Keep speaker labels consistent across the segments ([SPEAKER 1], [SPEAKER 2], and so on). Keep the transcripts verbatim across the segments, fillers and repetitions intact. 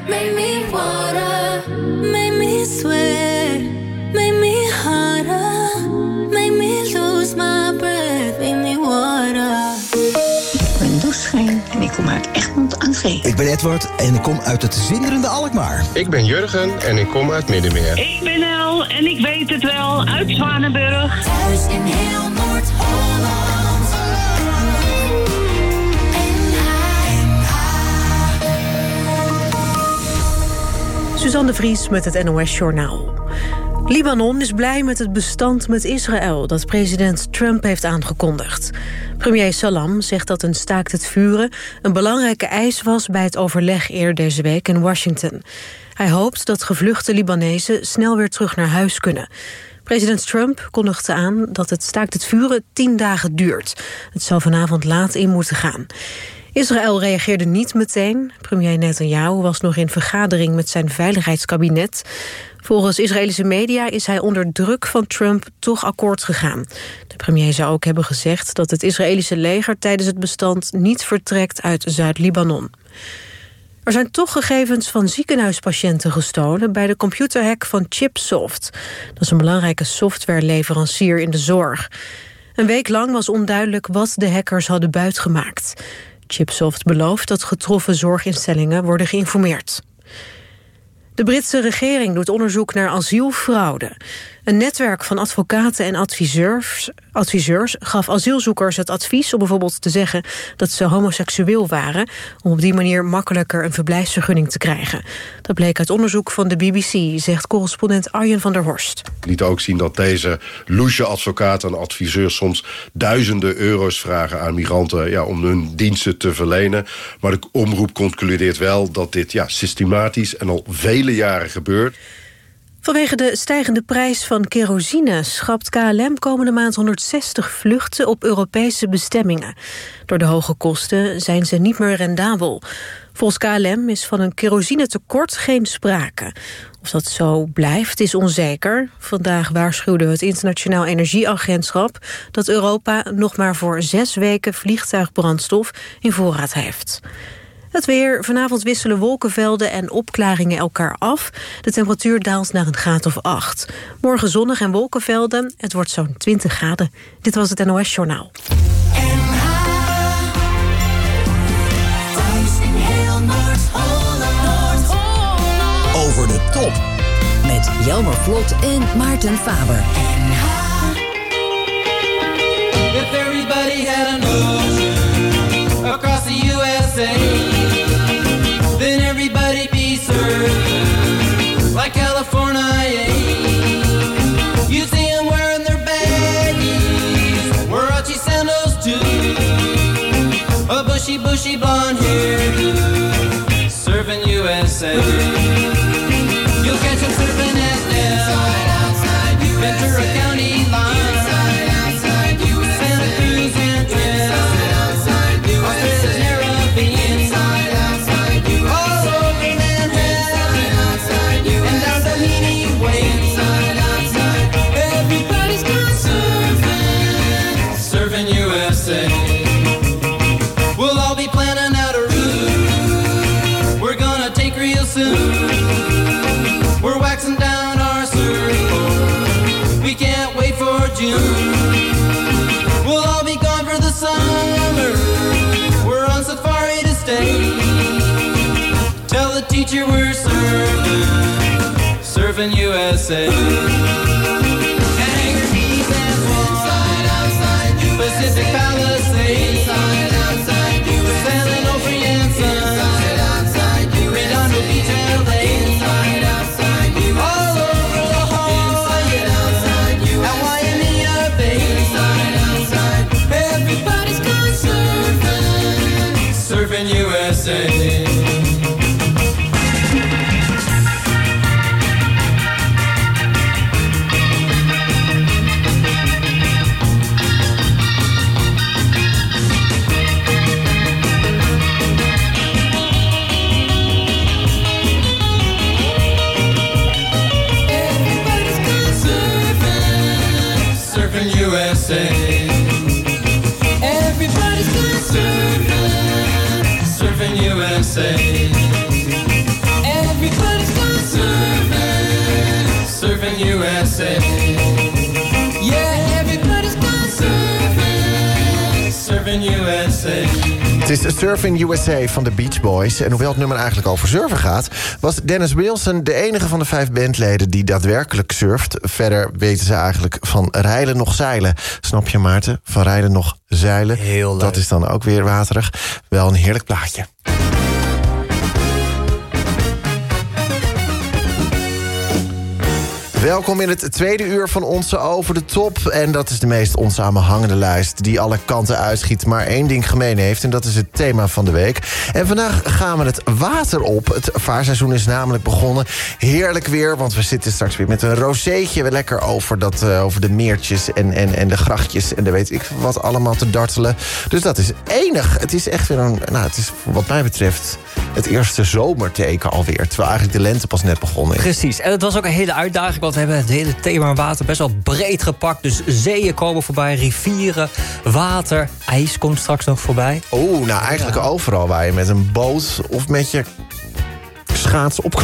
[SPEAKER 1] made me water, made me sweat, made me harder, made me lose my breath, made me water.
[SPEAKER 2] Mijn douche scheen en ik kom uit Egmond aan Zee.
[SPEAKER 3] Ik ben Edward en ik kom uit het zinderende Alkmaar.
[SPEAKER 4] Ik ben Jurgen en ik kom uit Middenmeer.
[SPEAKER 5] Ik ben El en ik weet het wel, uit Zwanenburg.
[SPEAKER 1] Thuis in heel Noord-Holland.
[SPEAKER 6] Suzanne de Vries met het N O S-journaal. Libanon is blij met het bestand met Israël dat president Trump heeft aangekondigd. Premier Salam zegt dat een staakt het vuren een belangrijke eis was bij het overleg eerder deze week in Washington. Hij hoopt dat gevluchte Libanezen snel weer terug naar huis kunnen. President Trump kondigde aan dat het staakt het vuren tien dagen duurt. Het zou vanavond laat in moeten gaan. Israël reageerde niet meteen. Premier Netanyahu was nog in vergadering met zijn veiligheidskabinet. Volgens Israëlische media is hij onder druk van Trump toch akkoord gegaan. De premier zou ook hebben gezegd dat het Israëlische leger tijdens het bestand niet vertrekt uit Zuid-Libanon. Er zijn toch gegevens van ziekenhuispatiënten gestolen bij de computerhack van Chipsoft. Dat is een belangrijke softwareleverancier in de zorg. Een week lang was onduidelijk wat de hackers hadden buitgemaakt. Chipsoft belooft dat getroffen zorginstellingen worden geïnformeerd. De Britse regering doet onderzoek naar asielfraude. Een netwerk van advocaten en adviseurs, adviseurs gaf asielzoekers het advies om bijvoorbeeld te zeggen dat ze homoseksueel waren, om op die manier makkelijker een verblijfsvergunning te krijgen. Dat bleek uit onderzoek van de B B C, zegt correspondent Arjen van der Horst.
[SPEAKER 7] Het liet ook zien dat deze loesje advocaten en adviseurs soms duizenden euro's vragen aan migranten, ja, om hun diensten te verlenen. Maar de omroep concludeert wel dat dit ja, systematisch en al vele jaren gebeurt.
[SPEAKER 6] Vanwege de stijgende prijs van kerosine schrapt K L M komende maand honderdzestig vluchten op Europese bestemmingen. Door de hoge kosten zijn ze niet meer rendabel. Volgens K L M is van een kerosinetekort geen sprake. Of dat zo blijft is onzeker. Vandaag waarschuwde het Internationaal Energieagentschap dat Europa nog maar voor zes weken vliegtuigbrandstof in voorraad heeft. Het weer. Vanavond wisselen wolkenvelden en opklaringen elkaar af. De temperatuur daalt naar een graad of acht. Morgen zonnig en wolkenvelden. Het wordt zo'n twintig graden. Dit was het N O S-journaal.
[SPEAKER 3] Over de top.
[SPEAKER 8] Met Jelmer Vlot en Maarten Faber.
[SPEAKER 9] If everybody had an ocean across the U S A, then everybody be served like California. You see them wearing their baggies, Warachi sandals too, a bushy, bushy blonde hairdo, serving U S A. You'll catch them surfing at Del, Ventura County line. We're waxing down our surfboard. We can't wait for June. We'll all be gone for the summer. We're on safari to stay. Tell the teacher we're surfing, surfing U S A. Hangar Keys and Swan, Pacific Palisades, inside, outside, sailing over Yanson. Redondo Beach, L A, inside, outside, all over La Jolla, inside, at Waimea Bay, inside, outside, everybody's gone surfing, surfing U S A. U S A. Everybody's gone surfing, surfing U S A. Everybody's gone surfing, surfing U S A. Yeah, everybody's gone surfing, surfing U S A.
[SPEAKER 10] Het is Surfing U S A van de Beach Boys. En hoewel het nummer eigenlijk over surfen gaat, was Dennis Wilson de enige van de vijf bandleden die daadwerkelijk surft. Verder weten ze eigenlijk van rijden nog zeilen. Snap je, Maarten? Van rijden nog zeilen.
[SPEAKER 11] Heel leuk.
[SPEAKER 10] Dat is dan ook weer waterig. Wel een heerlijk plaatje. Welkom in het tweede uur van onze Over de Top. En dat is de meest onsamenhangende lijst die alle kanten uitschiet, maar één ding gemeen heeft. En dat is het thema van de week. En vandaag gaan we het water op. Het vaarseizoen is namelijk begonnen. Heerlijk weer, want we zitten straks weer met een rozeetje. We lekker over, dat, uh, over de meertjes en, en, en de grachtjes. En daar weet ik wat allemaal te dartelen. Dus dat is enig. Het is echt weer een, nou, het is wat mij betreft het eerste zomerteken alweer. Terwijl eigenlijk de lente pas net begonnen is.
[SPEAKER 11] Precies. En het was ook een hele uitdaging, want we hebben het hele thema water best wel breed gepakt. Dus zeeën komen voorbij, rivieren, water, ijs komt straks nog voorbij.
[SPEAKER 10] Oeh, nou eigenlijk overal waar je met een boot of met je schaats op kan,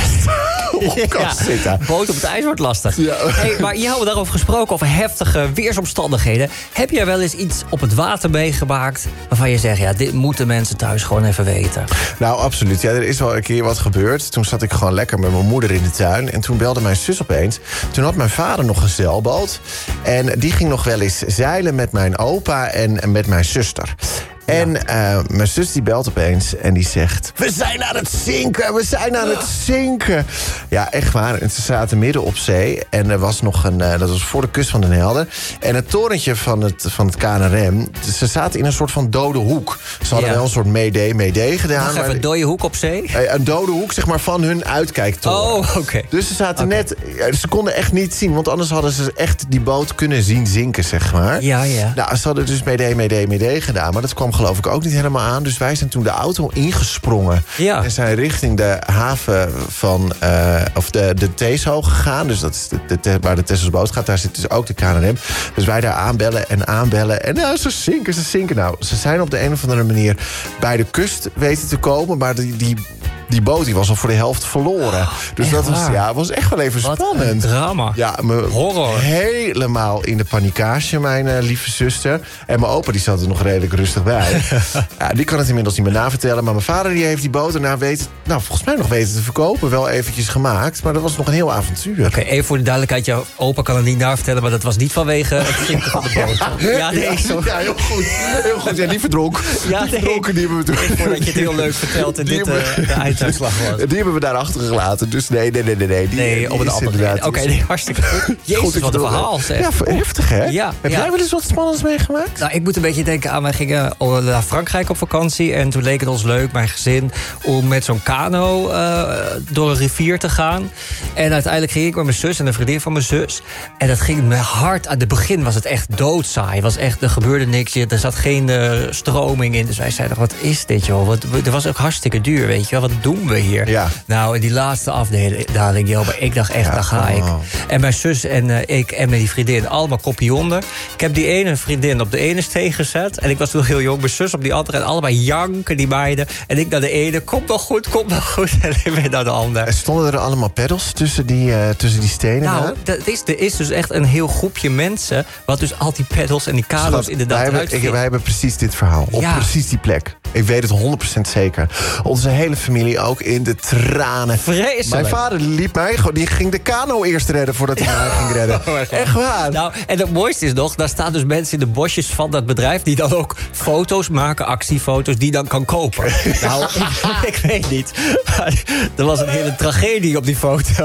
[SPEAKER 10] op kan
[SPEAKER 11] Ja,
[SPEAKER 10] zitten.
[SPEAKER 11] boot op het ijs wordt lastig.
[SPEAKER 10] Ja.
[SPEAKER 11] Hey, maar je had daarover gesproken, over heftige weersomstandigheden. Heb jij wel eens iets op het water meegemaakt waarvan je zegt, ja, dit moeten mensen thuis gewoon even weten?
[SPEAKER 10] Nou, absoluut. Ja, er is wel een keer wat gebeurd. Toen zat ik gewoon lekker met mijn moeder in de tuin. En toen belde mijn zus opeens. Toen had mijn vader nog een zeilboot. En die ging nog wel eens zeilen met mijn opa en, en met mijn zuster. En uh, mijn zus die belt opeens en die zegt, we zijn aan het zinken, we zijn aan het zinken. Ja, echt waar. En ze zaten midden op zee. En er was nog een, uh, dat was voor de kust van Den Helder. En het torentje van het, van het K N R M, ze zaten in een soort van dode hoek. Ze hadden
[SPEAKER 11] Ja.
[SPEAKER 10] wel een soort mayday, mayday gedaan.
[SPEAKER 11] Nog even
[SPEAKER 10] maar-
[SPEAKER 11] een dode hoek op zee?
[SPEAKER 10] Uh, Een dode hoek, zeg maar, van hun uitkijktoren.
[SPEAKER 11] Oh, oké. Okay.
[SPEAKER 10] Dus ze zaten
[SPEAKER 11] Okay.
[SPEAKER 10] net, ja, ze konden echt niet zien, want anders hadden ze echt die boot kunnen zien zinken, zeg maar.
[SPEAKER 11] Ja, ja.
[SPEAKER 10] Nou, ze hadden dus mayday, mayday, mayday gedaan, maar dat kwam geloof ik ook niet helemaal aan. Dus wij zijn toen de auto ingesprongen.
[SPEAKER 11] Ja.
[SPEAKER 10] En zijn richting de haven van, uh, of de, de Teeshoog gegaan. Dus dat is de, de, de, waar de Texelsboot gaat. Daar zit dus ook de K N R M. Dus wij daar aanbellen en aanbellen. En nou, ze zinken, ze zinken. Nou, ze zijn op de een of andere manier bij de kust weten te komen. Maar die, die, die boot die was al voor de helft verloren.
[SPEAKER 11] Oh,
[SPEAKER 10] dus dat was, ja, was echt wel even
[SPEAKER 11] Wat
[SPEAKER 10] spannend.
[SPEAKER 11] een drama.
[SPEAKER 10] Ja, me
[SPEAKER 11] Horror.
[SPEAKER 10] Helemaal in de panikage, mijn uh, lieve zuster. En mijn opa die zat er nog redelijk rustig bij. Ja, die kan het inmiddels niet meer navertellen. Maar mijn vader die heeft die boot daarna weten, nou, volgens mij nog weten te verkopen. Wel eventjes gemaakt, maar dat was nog een heel avontuur.
[SPEAKER 11] Oké, okay, even voor de duidelijkheid. Jouw opa kan het niet navertellen, maar dat was niet vanwege het zinken van de boot. Ja, nee,
[SPEAKER 10] ja,
[SPEAKER 11] zo.
[SPEAKER 10] ja, heel goed. Heel goed. Ja, die verdronk.
[SPEAKER 11] Ja,
[SPEAKER 10] die
[SPEAKER 11] nee.
[SPEAKER 10] verdronken, die hebben we toen.
[SPEAKER 11] Voordat je het heel leuk vertelt en
[SPEAKER 10] Die
[SPEAKER 11] dit uh,
[SPEAKER 10] hebben-
[SPEAKER 11] de einduitslag was.
[SPEAKER 10] Die hebben we daar achtergelaten. Dus nee, nee, nee, nee. nee. Die,
[SPEAKER 11] Nee,
[SPEAKER 10] die
[SPEAKER 11] op een
[SPEAKER 10] is
[SPEAKER 11] andere
[SPEAKER 10] inderdaad-
[SPEAKER 11] reden. Oké,
[SPEAKER 10] die is-
[SPEAKER 11] nee, hartstikke goed. Jezus,
[SPEAKER 10] Goed, ik
[SPEAKER 11] wat een
[SPEAKER 10] bedoel,
[SPEAKER 11] verhaal, zeg.
[SPEAKER 10] Ja, heftig, hè?
[SPEAKER 11] Ja,
[SPEAKER 10] Heb
[SPEAKER 11] ja.
[SPEAKER 10] jij wel eens wat spannends meegemaakt?
[SPEAKER 11] Nou, ik moet een beetje denken aan, wij gingen naar Frankrijk op vakantie. En toen leek het ons leuk, mijn gezin, om met zo'n kano uh, door een rivier te gaan. En uiteindelijk ging ik met mijn zus en een vriendin van mijn zus. En dat ging me hard. Aan het begin was het echt doodsaai. Was echt, er gebeurde niks, er zat geen uh, stroming in. Dus wij zeiden, wat is dit, joh? Wat, het was ook hartstikke duur, weet je wel. Wat doen we hier?
[SPEAKER 10] Ja.
[SPEAKER 11] Nou, in die laatste afdaling, joh, maar ik dacht echt,
[SPEAKER 10] Ja,
[SPEAKER 11] daar ga
[SPEAKER 10] oh.
[SPEAKER 11] ik. En mijn zus en uh, ik en met die vriendin, allemaal kopje onder. Ik heb die ene vriendin op de ene steen gezet. En ik was toen nog heel jong. Mijn zus op die andere. En allebei janken, die meiden. En ik naar de ene. Komt nog goed, komt nog goed. En ik weer naar de andere.
[SPEAKER 10] En stonden er allemaal peddels tussen die, uh, tussen die stenen?
[SPEAKER 11] Nou,
[SPEAKER 10] daar?
[SPEAKER 11] dat is, er is dus echt een heel groepje mensen. Wat dus al die pedals en die kano's
[SPEAKER 10] Schat,
[SPEAKER 11] inderdaad
[SPEAKER 10] wij hebben,
[SPEAKER 11] uitvindt.
[SPEAKER 10] ik, wij hebben precies dit verhaal. Op
[SPEAKER 11] Ja.
[SPEAKER 10] precies die plek. Ik weet het honderd procent zeker. Onze hele familie ook in de tranen.
[SPEAKER 11] Vreselijk.
[SPEAKER 10] Mijn vader liep mij gewoon. Die ging de kano eerst redden voordat hij mij ging redden.
[SPEAKER 11] Oh, echt waar?
[SPEAKER 10] Echt waar.
[SPEAKER 11] Nou, en het mooiste is nog, daar staan dus mensen in de bosjes van dat bedrijf die dan ook foto's maken, actiefoto's, die dan kan kopen. Nou, ik, ik weet niet. Maar er was een hele tragedie op die foto.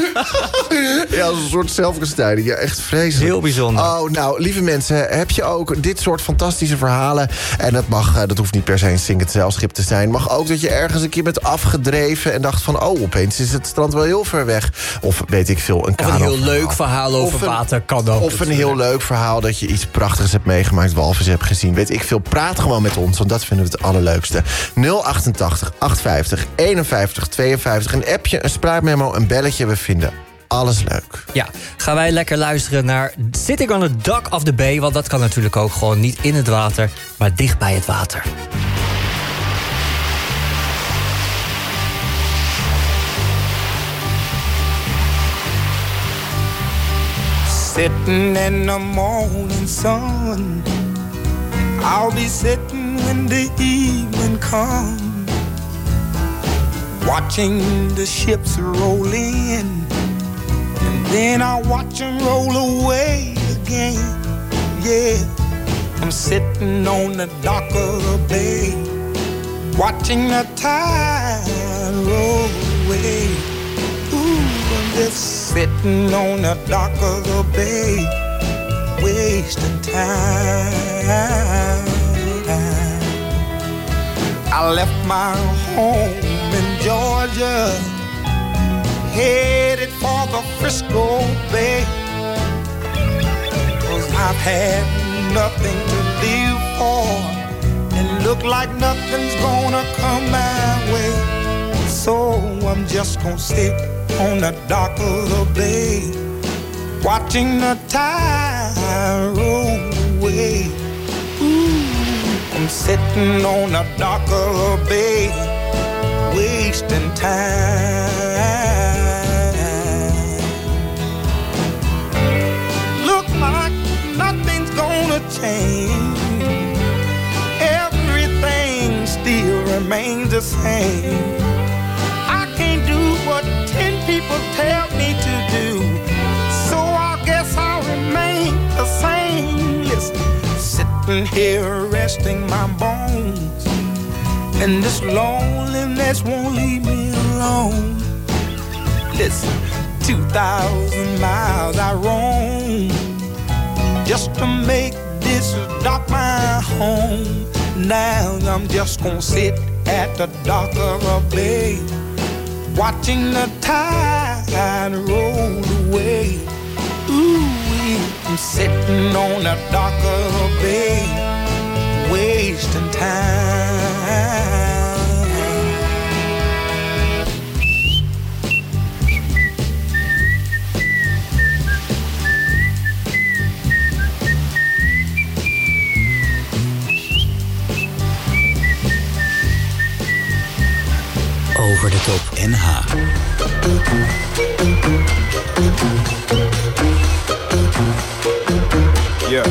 [SPEAKER 10] Ja, als een soort zelfkastijding. Ja, echt vreselijk.
[SPEAKER 11] Heel bijzonder.
[SPEAKER 10] Oh, nou, lieve mensen, heb je ook dit soort fantastische verhalen? En dat mag, uh, dat hoeft niet per se een zinkend zeilschip te zijn. Mag ook dat je ergens een keer bent afgedreven en dacht van, oh, opeens is het strand wel heel ver weg. Of weet ik veel, een
[SPEAKER 11] Of een
[SPEAKER 10] kano
[SPEAKER 11] heel leuk verhaal over
[SPEAKER 10] Of een-
[SPEAKER 11] water kan ook.
[SPEAKER 10] Of een heel leuk verhaal dat je iets prachtigs hebt meegemaakt, walvis hebt gezien. Weet ik veel, praat gewoon met ons, want dat vinden we het allerleukste. nul achtentachtig, achtenvijftig, eenenvijftig, tweeënvijftig. Een appje, een spraakmemo, een belletje. We vinden alles leuk.
[SPEAKER 11] Ja, gaan wij lekker luisteren naar Sitting on the Dock of the Bay. Want dat kan natuurlijk ook gewoon niet in het water, maar dicht bij het water.
[SPEAKER 12] Sitting in the morning sun, I'll be sitting when the evening comes, watching the ships roll in, and then I'll watch them roll away again. Yeah, I'm sitting on the dock of the bay, watching the tide roll away. Ooh, I'm just sitting on the dock of the bay, wasting time. I left my home in Georgia, headed for the Frisco Bay, 'cause I've had nothing to live for, and look like nothing's gonna come my way. So I'm just gonna sit on the dock of the bay, watching the tide roll away. Ooh, I'm sitting on the dock of the bay, wasting time. Look like nothing's gonna change, everything still remains the same. I can't do what ten people tell me to do, so I guess I'll remain the same. Listen, sitting here resting my bones, and this loneliness won't leave me alone. Listen, two thousand miles I roam just to make this dock my home. Now I'm just gonna sit at the dock of a bay, watching the tide roll away. Ooh, I'm sitting on the dock of a bay, wasting time.
[SPEAKER 3] Over de top N H.
[SPEAKER 13] Yeah.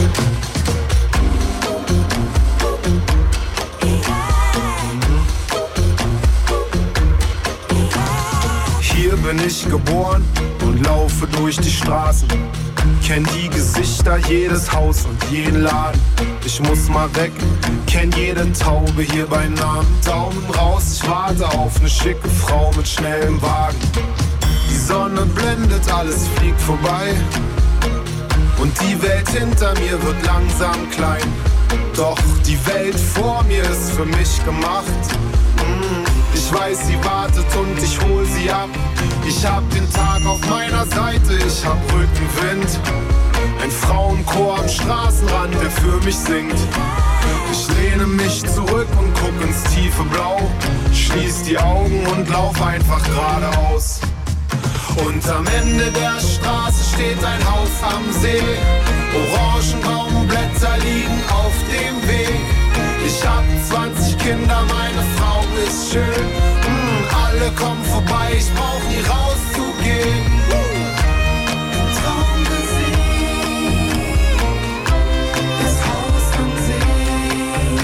[SPEAKER 13] Hier bin ich geboren und laufe durch die Straßen. Kenn die Gesichter, jedes Haus und jeden Laden. Ich muss mal weg, kenn jede Taube hier bei Namen. Daumen raus, ich warte auf ne schicke Frau mit schnellem Wagen. Die Sonne blendet, alles fliegt vorbei, und die Welt hinter mir wird langsam klein. Doch die Welt vor mir ist für mich gemacht. Ich weiß, sie wartet und ich hol sie ab. Ich hab den Tag auf meiner Seite, ich hab Rückenwind. Ein Frauenchor am Straßenrand, der für mich singt. Ich lehne mich zurück und guck ins tiefe Blau, schließ die Augen und lauf einfach geradeaus. Und am Ende der Straße steht ein Haus am See. Orangenbaumblätter liegen auf dem Weg. Ich hab zwanzig Kinder, meine Frau ist schön. Mm, alle kommen vorbei, ich brauch nie rauszugehen. Traum gesehen, das Haus am See.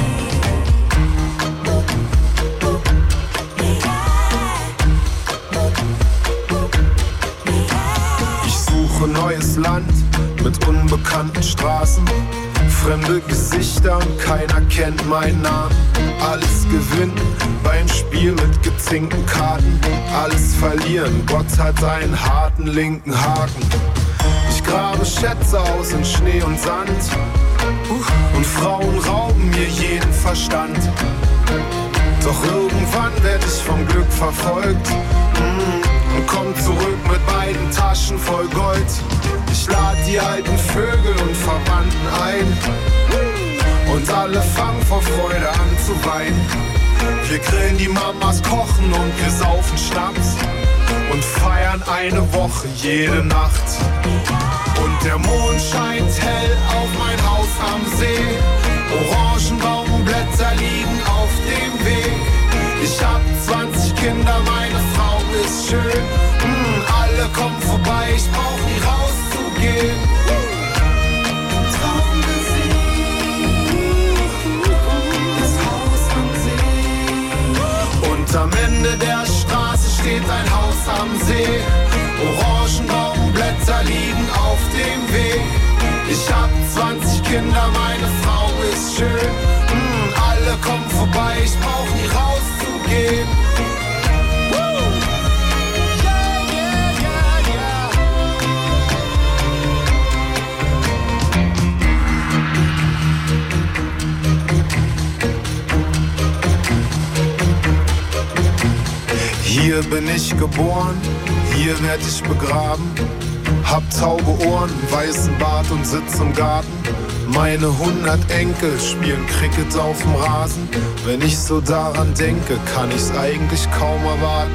[SPEAKER 13] Ich suche neues Land mit unbekannten Straßen, fremde Gesichter und keiner kennt meinen Namen. Alles gewinnen beim Spiel mit gezinkten Karten, alles verlieren, Gott hat einen harten linken Haken. Ich grabe Schätze aus in Schnee und Sand, und Frauen rauben mir jeden Verstand. Doch irgendwann werd ich vom Glück verfolgt, mm, und komm zurück mit beiden Taschen voll Gold. Ich lad die alten Vögel und Verwandten ein, und alle fangen vor Freude an zu weinen. Wir grillen, die Mamas kochen und wir saufen Schnaps und feiern eine Woche jede Nacht. Und der Mond scheint hell auf mein Haus am See. Orangenbaumblätter liegen auf dem Weg. Ich hab zwanzig Kinder, meine Frau ist schön. Mm, alle kommen vorbei, ich brauch nie rauszugehen. Und am Ende der Straße steht ein Haus am See. Orangenbaumblätter liegen auf dem Weg. Ich hab zwanzig Kinder, meine Frau ist schön. Mm, alle kommen vorbei, ich brauch nie rauszugehen. Hier bin ich geboren, hier werd ich begraben. Hab taube Ohren, weißen Bart und sitz im Garten. Meine hundert Enkel spielen Cricket auf dem Rasen. Wenn ich so daran denke, kann ich's eigentlich kaum erwarten.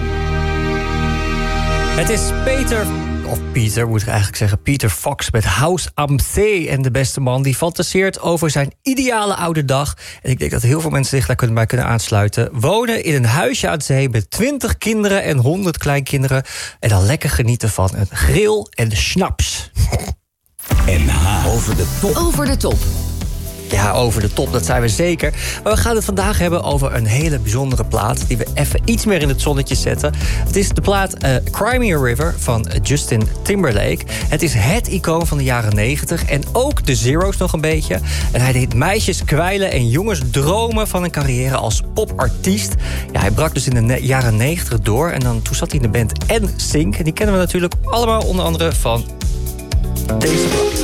[SPEAKER 11] Het is Peter, of Pieter moet ik eigenlijk zeggen, Peter Fox met House am See. En de beste man die fantaseert over zijn ideale oude dag. En ik denk dat heel veel mensen zich daar kunnen, bij kunnen aansluiten. Wonen in een huisje aan zee met twintig kinderen en honderd kleinkinderen. En dan lekker genieten van een grill en schnaps.
[SPEAKER 3] N H over de top.
[SPEAKER 8] Over de top.
[SPEAKER 11] Ja, over de top, dat zijn we zeker. Maar we gaan het vandaag hebben over een hele bijzondere plaat die we even iets meer in het zonnetje zetten. Het is de plaat uh, Cry Me a River van Justin Timberlake. Het is het icoon van de jaren negentig en ook de Zero's nog een beetje. En hij deed meisjes kwijlen en jongens dromen van een carrière als popartiest. Ja, hij brak dus in de ne- jaren negentig door en dan, toen zat hij in de band N Sync. En die kennen we natuurlijk allemaal onder andere van deze plaat.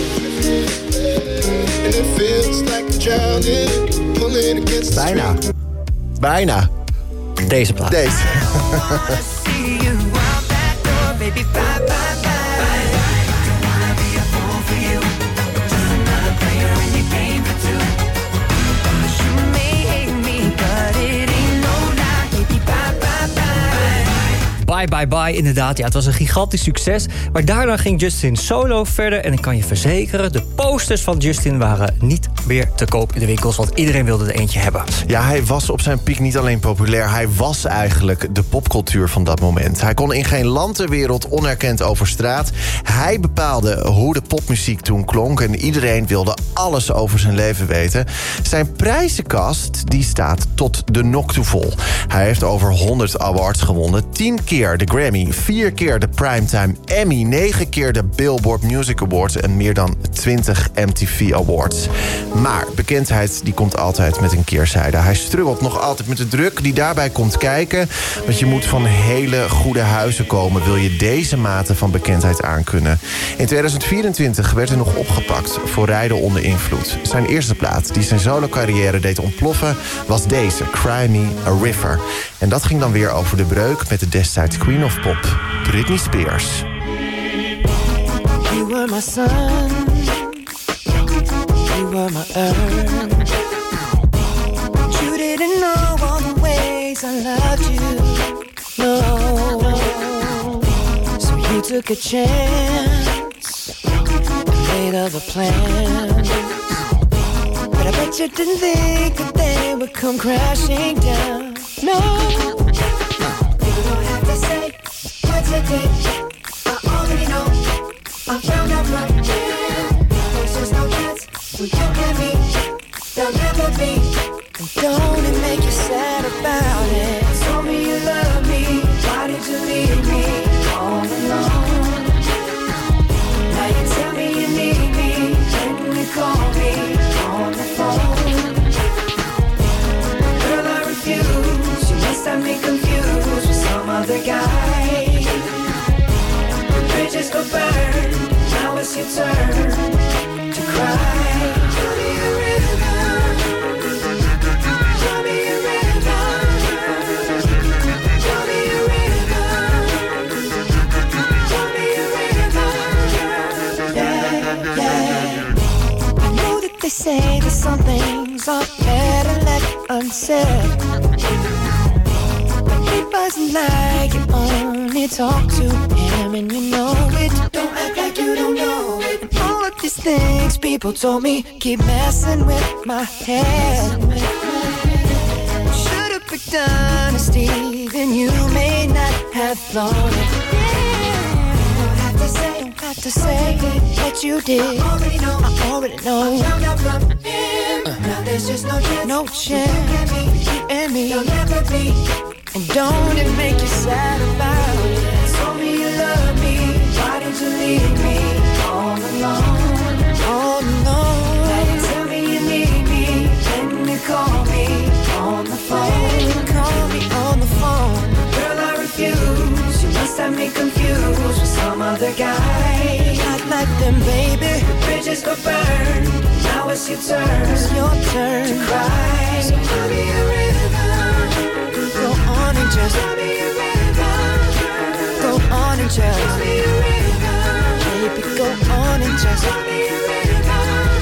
[SPEAKER 10] Bijna. Bijna.
[SPEAKER 11] Deze plaat.
[SPEAKER 10] Deze.
[SPEAKER 11] Bye Bye Bye, inderdaad. Ja, het was een gigantisch succes. Maar daarna ging Justin solo verder. En ik kan je verzekeren, de posters van Justin waren niet meer te koop in de winkels. Want iedereen wilde er eentje hebben.
[SPEAKER 10] Ja, hij was op zijn piek niet alleen populair. Hij was eigenlijk de popcultuur van dat moment. Hij kon in geen land ter wereld onerkend over straat. Hij bepaalde hoe de popmuziek toen klonk. En iedereen wilde alles over zijn leven weten. Zijn prijzenkast die staat tot de nok toe vol. Hij heeft over honderd awards gewonnen. tien keer de Grammy, vier keer de Primetime Emmy, negen keer de Billboard Music Awards en meer dan twintig M T V Awards. Maar bekendheid die komt altijd met een keerzijde. Hij struggelt nog altijd met de druk die daarbij komt kijken. Want je moet van hele goede huizen komen, wil je deze mate van bekendheid aankunnen. In tweeduizend vierentwintig werd hij nog opgepakt voor rijden onder invloed. Zijn eerste plaat die zijn solo-carrière deed ontploffen was deze, Cry Me a River. En dat ging dan weer over de breuk met de destijds Queen of Pop, Britney Spears.
[SPEAKER 14] You were my sun, you were my earth. You didn't know all the ways I loved you, no. So you took a chance and made other plans. But I bet you didn't think that they would come crashing down, no. What you did, I already know. I found out right there. There's just no chance when you and me, there'll never be. And don't it make you sad about it? Told me you love me, why did you leave me all alone? Now you tell me you need me, when you call me on the phone. Girl, I refuse, you must have me confused with some other guy. Bridges go burn, now it's your turn to cry. Show me a river, show me a river, show me a river, show me a river, yeah, yeah. I know that they say that some things are better left unsaid. It wasn't like you only talk to him and you know it. Don't act like you don't know it. And all of these things people told me keep messing with my head. Should've picked honesty, then you may not have thought it. Yeah. Don't have to say, don't have to say what what you did. I already know, I already know. I found out from him. Uh. Now there's just no chance, no chance. You and me, you and me, you'll never be. And don't it make you sad about it? Told me you love me, why did you leave me all alone? All alone. Now you tell me you need me, then you call me on the phone. You call me on the phone. Girl, I refuse. You must have me confused with some other guy. Not like them, baby. The bridges were burned. Now it's your turn. It's your turn to cry. So call me a river. Go on and just call me a river. Go on and just call me a river. Baby, go on and just call me a river.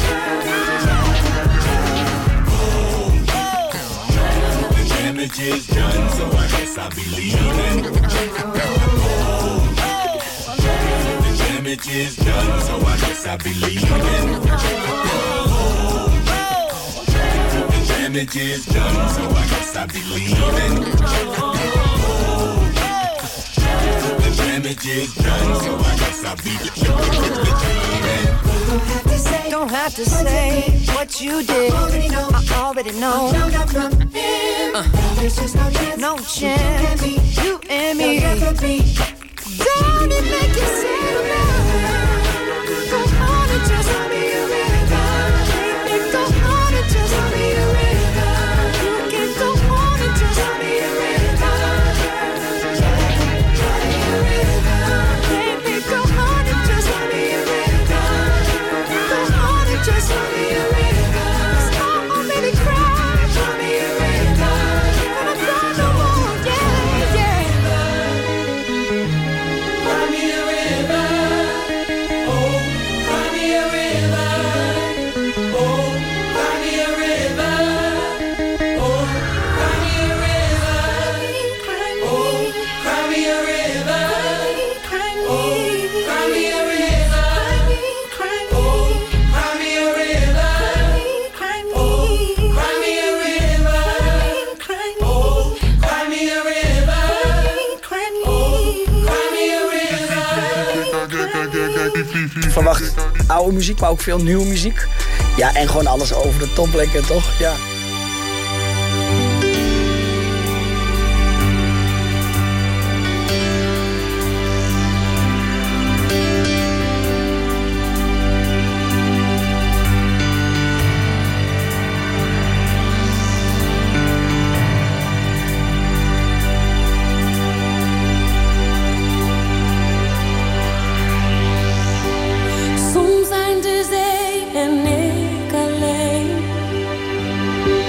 [SPEAKER 15] The damage is done, so I guess I'll be leaving. The damage is done, so I guess I'll be leaving. The damage is done, so I guess I'll be leaving. The damage is done, so I guess I'll be leaving.
[SPEAKER 14] Don't have to say what you did. I already know. I already know. I found out from him. Uh. There's just no chance. No chance. You and me. You and me. Don't it make you sad about? Go on and just tell me a river. Baby, go on and just tell me a river. You can go on and just tell me a river. Tell me a river. Baby, go on and just tell me a river. Go on and just tell me a river. 'Cause I already cried. Tell me a river. And I'm cry no more. Yeah, yeah.
[SPEAKER 9] Cry me a river, oh, cry me a river, oh, cry me a river, oh, cry me a river, oh, cry me a river, oh, cry me a river, oh, cry me a river, oh, cry me a river, oh, cry me a river.
[SPEAKER 16] Ik verwacht oude muziek, maar ook veel nieuwe muziek. Ja, en gewoon alles over de top lekker, toch? Ja.
[SPEAKER 1] Soms zijn de zee en ik alleen.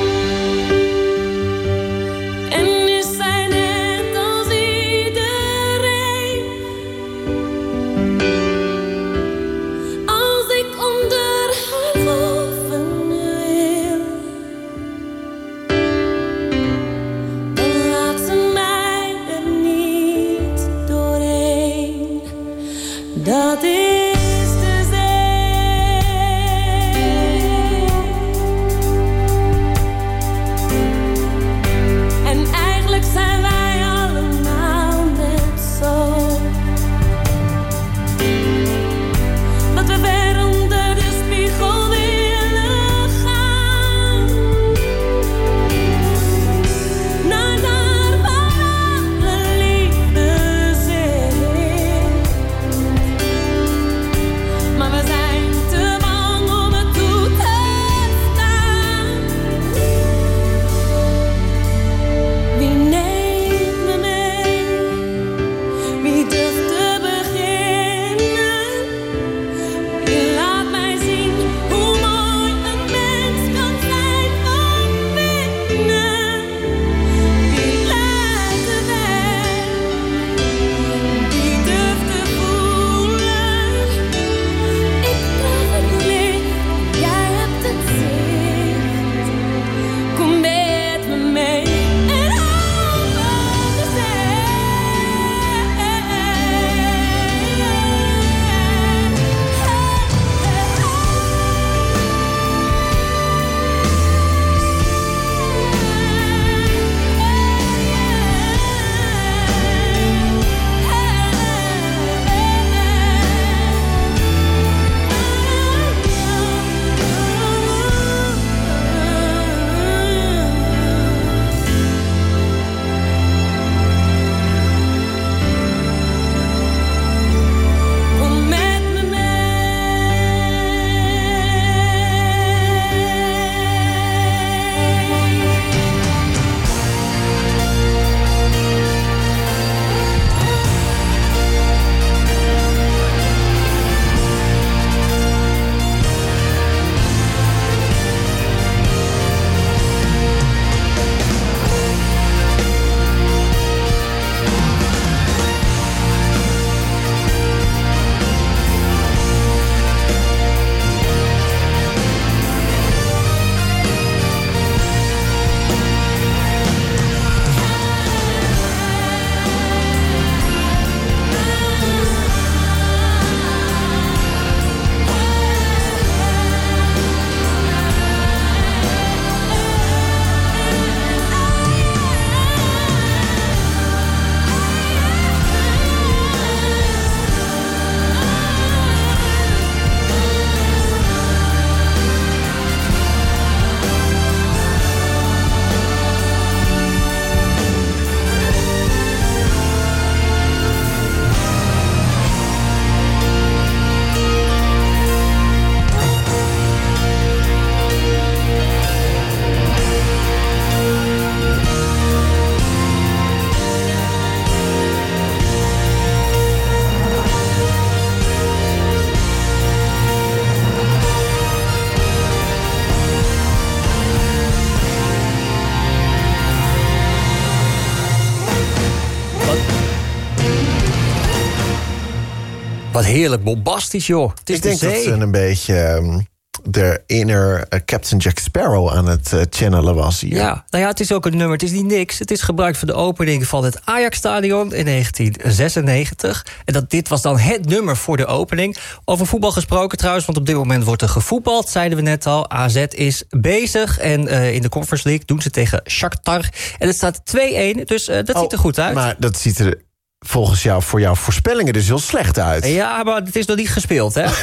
[SPEAKER 11] Wat heerlijk bombastisch, joh. Het is
[SPEAKER 10] Ik denk
[SPEAKER 11] de
[SPEAKER 10] dat
[SPEAKER 11] zee.
[SPEAKER 10] ze een beetje um, de inner uh, Captain Jack Sparrow aan het uh, channelen was hier.
[SPEAKER 11] Ja, nou ja, het is ook een nummer. Het is niet niks. Het is gebruikt voor de opening van het Ajax-stadion in negentien zesennegentig. En dat, dit was dan het nummer voor de opening. Over voetbal gesproken trouwens, want op dit moment wordt er gevoetbald. Zeiden we net al. A Z is bezig. En uh, in de Conference League doen ze tegen Shakhtar. En het staat twee-een, dus uh, dat
[SPEAKER 10] oh,
[SPEAKER 11] ziet er goed uit.
[SPEAKER 10] Maar dat ziet er volgens jou voor jouw voorspellingen dus heel slecht uit.
[SPEAKER 11] Ja, maar het is nog niet gespeeld, hè?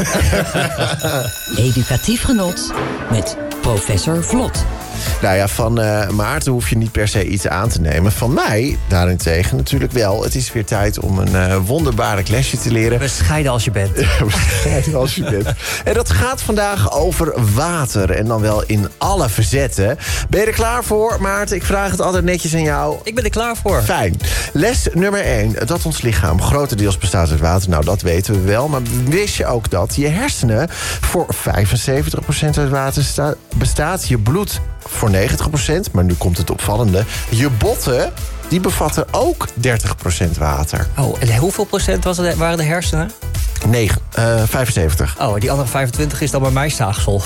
[SPEAKER 8] Educatief genot met professor Vlot.
[SPEAKER 10] Nou ja, van uh, Maarten hoef je niet per se iets aan te nemen. Van mij daarentegen natuurlijk wel. Het is weer tijd om een uh, wonderbaarlijk lesje te leren.
[SPEAKER 11] Bescheiden als je bent.
[SPEAKER 10] Bescheiden als je bent. En dat gaat vandaag over water. En dan wel in alle verzetten. Ben je er klaar voor, Maarten? Ik vraag het altijd netjes aan jou.
[SPEAKER 11] Ik ben er klaar voor.
[SPEAKER 10] Fijn. Les nummer één. Dat ons lichaam grotendeels bestaat uit water. Nou, dat weten we wel. Maar wist je ook dat je hersenen voor vijfenzeventig procent uit water sta- bestaat? Je bloed voor negentig procent, maar nu komt het opvallende. Je botten, die bevatten ook dertig procent water.
[SPEAKER 11] Oh, en hoeveel procent was het, waren de hersenen?
[SPEAKER 10] negen, uh, vijfenzeventig.
[SPEAKER 11] Oh, die andere vijfentwintig is dan bij mij zaagsel.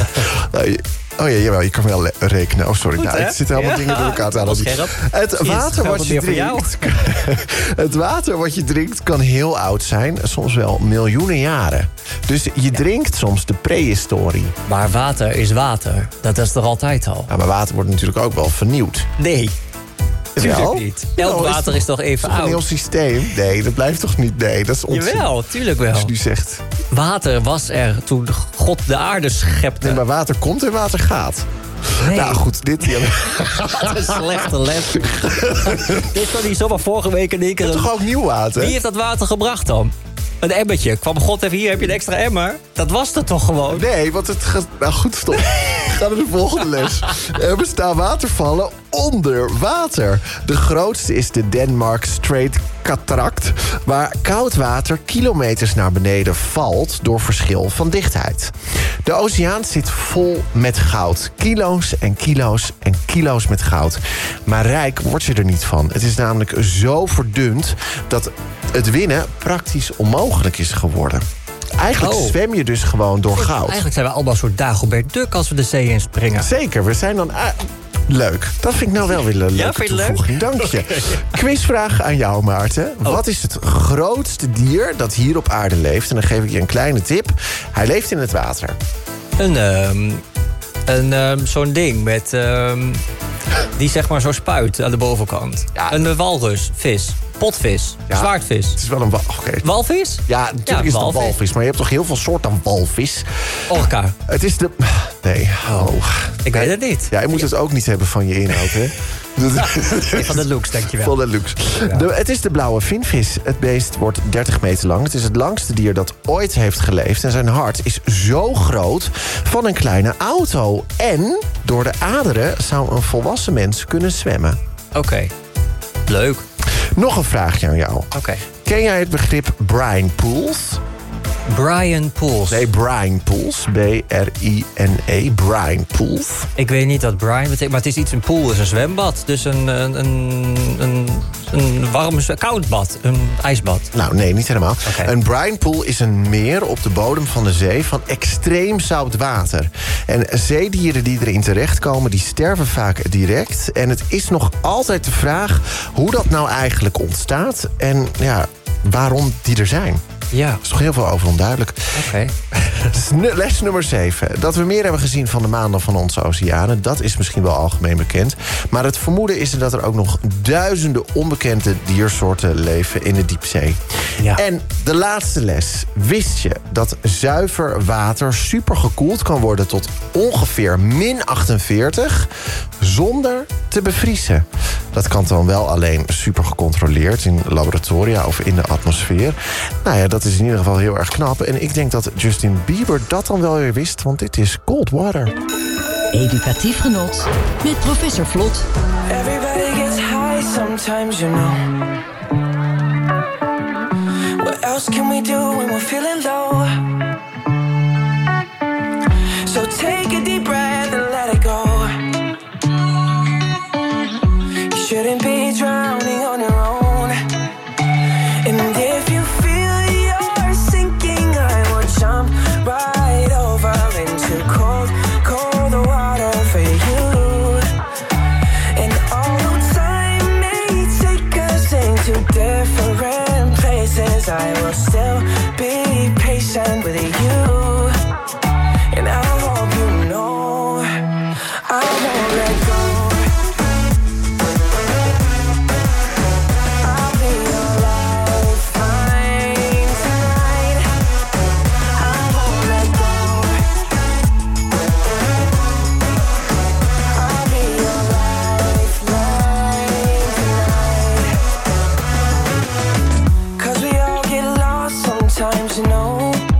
[SPEAKER 10] Oh ja, jawel, je kan wel rekenen. Oh, sorry.
[SPEAKER 11] Goed,
[SPEAKER 10] nou, ik zit helemaal
[SPEAKER 11] ja,
[SPEAKER 10] dingen door elkaar te halen. Het water wat je drinkt... Het water wat je drinkt kan heel oud zijn. Soms wel miljoenen jaren. Dus je ja. drinkt soms de prehistorie.
[SPEAKER 11] Maar water is water. Dat is toch altijd al?
[SPEAKER 10] Ja, maar water wordt natuurlijk ook wel vernieuwd.
[SPEAKER 11] Nee. Tuurlijk niet. Elk water is toch, is toch even
[SPEAKER 10] is toch
[SPEAKER 11] oud?
[SPEAKER 10] Een heel systeem? Nee, dat blijft toch niet? Nee, dat is onzin.
[SPEAKER 11] Jawel, tuurlijk wel.
[SPEAKER 10] Als je nu zegt...
[SPEAKER 11] Water was er toen God de aarde schepte.
[SPEAKER 10] Nee, maar water komt en water gaat. Nee. Nou goed, dit...
[SPEAKER 11] Wat een slechte les. Dit is toch niet zomaar vorige week in één keer...
[SPEAKER 10] toch ook nieuw water?
[SPEAKER 11] Wie heeft dat water gebracht dan? Een emmertje. Kwam God even hier, heb je een extra emmer? Dat was het toch gewoon?
[SPEAKER 10] Nee, want het gaat... Nou goed, stop. Gaan we de volgende les. Er bestaan watervallen onder water. De grootste is de Denmark Strait Cataract, waar koud water kilometers naar beneden valt door verschil van dichtheid. De oceaan zit vol met goud. Kilo's en kilo's en kilo's met goud. Maar rijk word je er niet van. Het is namelijk zo verdund dat het winnen praktisch onmogelijk is geworden. Eigenlijk oh. zwem je dus gewoon door goud.
[SPEAKER 11] Eigenlijk zijn we allemaal een soort Dagobert Duck als we de zee in springen.
[SPEAKER 10] Zeker, we zijn dan... Uh, leuk. Dat vind ik nou wel weer een leuke ja, toevoeging. Dank je. Quizvraag aan jou, Maarten. Oh. Wat is het grootste dier dat hier op aarde leeft? En dan geef ik je een kleine tip. Hij leeft in het water.
[SPEAKER 11] Een, um, een um, zo'n ding met... Um, die zeg maar zo spuit aan de bovenkant. Ja. Een walrus, vis. Potvis, ja, zwaardvis.
[SPEAKER 10] Het is wel een wa- okay.
[SPEAKER 11] walvis?
[SPEAKER 10] Ja, natuurlijk
[SPEAKER 11] ja,
[SPEAKER 10] is het
[SPEAKER 11] walvis.
[SPEAKER 10] een walvis. Maar je hebt toch heel veel soorten walvis?
[SPEAKER 11] Orka.
[SPEAKER 10] Het is de... Nee. Oh.
[SPEAKER 11] Ik weet het niet.
[SPEAKER 10] Ja, je moet het ook niet hebben van je inhoud, hè?
[SPEAKER 11] Van de looks, denk je wel.
[SPEAKER 10] Van de looks. Ja. De, het is de blauwe vinvis. Het beest wordt dertig meter lang. Het is het langste dier dat ooit heeft geleefd. En zijn hart is zo groot van een kleine auto. En door de aderen zou een volwassen mens kunnen zwemmen.
[SPEAKER 11] Oké. Okay. Leuk.
[SPEAKER 10] Nog een vraagje aan jou.
[SPEAKER 11] Oké. Okay.
[SPEAKER 10] Ken jij het begrip brine pools?
[SPEAKER 11] Brian Pools.
[SPEAKER 10] Nee, brine pools. B R I N E. Brine pools.
[SPEAKER 11] Ik weet niet wat brine betekent, maar het is iets... Een pool is een zwembad. Dus een, een, een, een, een warm, koud bad. Een ijsbad.
[SPEAKER 10] Nou, nee, niet helemaal.
[SPEAKER 11] Okay.
[SPEAKER 10] Een brine pool is een meer op de bodem van de zee... van extreem zout water. En zeedieren die erin terechtkomen, die sterven vaak direct. En het is nog altijd de vraag hoe dat nou eigenlijk ontstaat... en ja, waarom die er zijn.
[SPEAKER 11] Ja.
[SPEAKER 10] Er is toch heel veel over onduidelijk.
[SPEAKER 11] Oké. Okay.
[SPEAKER 10] Les nummer zeven. Dat we meer hebben gezien van de maan dan van onze oceanen... dat is misschien wel algemeen bekend. Maar het vermoeden is er dat er ook nog duizenden onbekende diersoorten leven in de diepzee.
[SPEAKER 11] Ja.
[SPEAKER 10] En de laatste les. Wist je dat zuiver water supergekoeld kan worden tot ongeveer min achtenveertig... zonder te bevriezen? Dat kan dan wel alleen super gecontroleerd in laboratoria of in de atmosfeer. Nou ja, dat is in ieder geval heel erg knap. En ik denk dat Justin Bieber dat dan wel weer wist, want dit is Cold Water.
[SPEAKER 8] Educatief genot met professor Vlot.
[SPEAKER 17] Everybody gets high sometimes, you know. What else can we do when we're feeling low? So take a deep breath and let it go. You shouldn't be drowning on your own. And if you feel you're sinking, I will still be patient with you. And I hope you know I won't let go. I'll be your lifeline tonight. I won't let go. I'll be your lifeline tonight. 'Cause we all get lost sometimes, you know.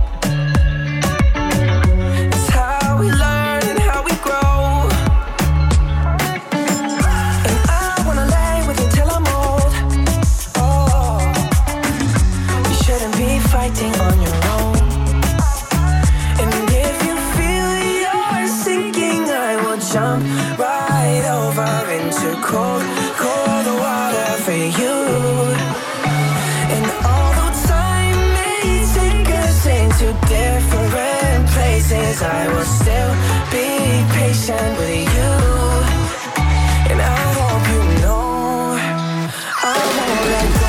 [SPEAKER 17] Cold, cold water for you. And although time may take us into different places, I will still be patient with you. And I hope you know I won't let go.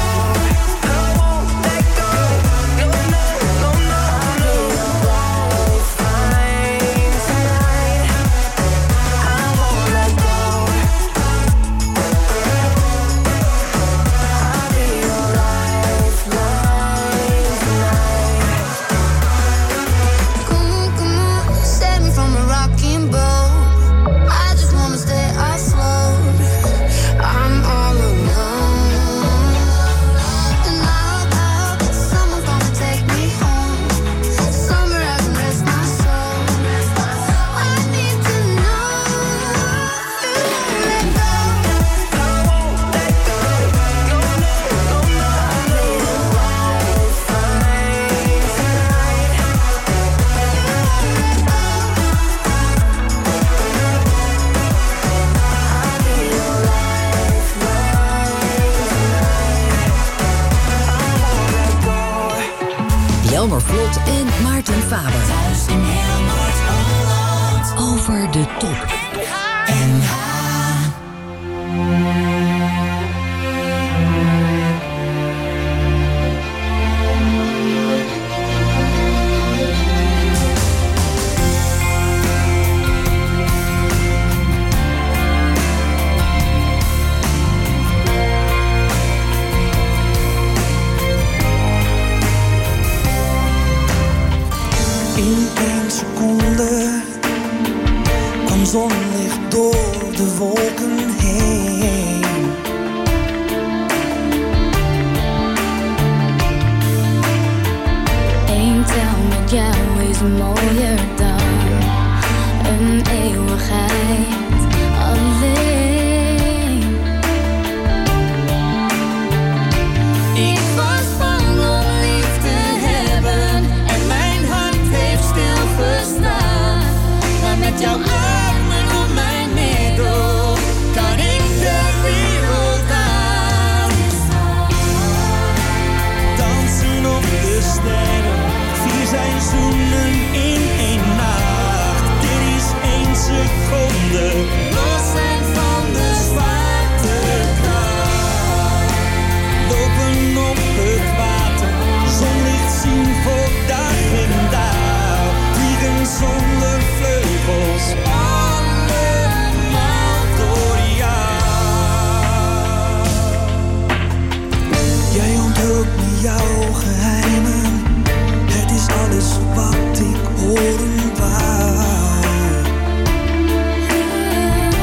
[SPEAKER 8] Jelmer Vlot en Maarten Faber.
[SPEAKER 1] Thuis in heel Noord-Holland.
[SPEAKER 8] Over de top.
[SPEAKER 1] N H.
[SPEAKER 18] In één seconde kwam zonlicht door de wolken heen.
[SPEAKER 1] Eén tel met jou is mooier dan een eeuwigheid alleen. Ik was bang om lief te hebben en mijn hart heeft stilgestaan. Maar met jouw armen om mijn middel kan ik de wereld aan.
[SPEAKER 18] Dansen op de sterren, vier seizoenen in één nacht. Dit is één seconde, los zijn van de zwaartekracht. Lopen op het water, zonlicht zien voor dag en dauw. Vliegen zonder vleugels, allemaal door jou. Jij onthult me jouw geheimen, het is alles wat ik horen wou.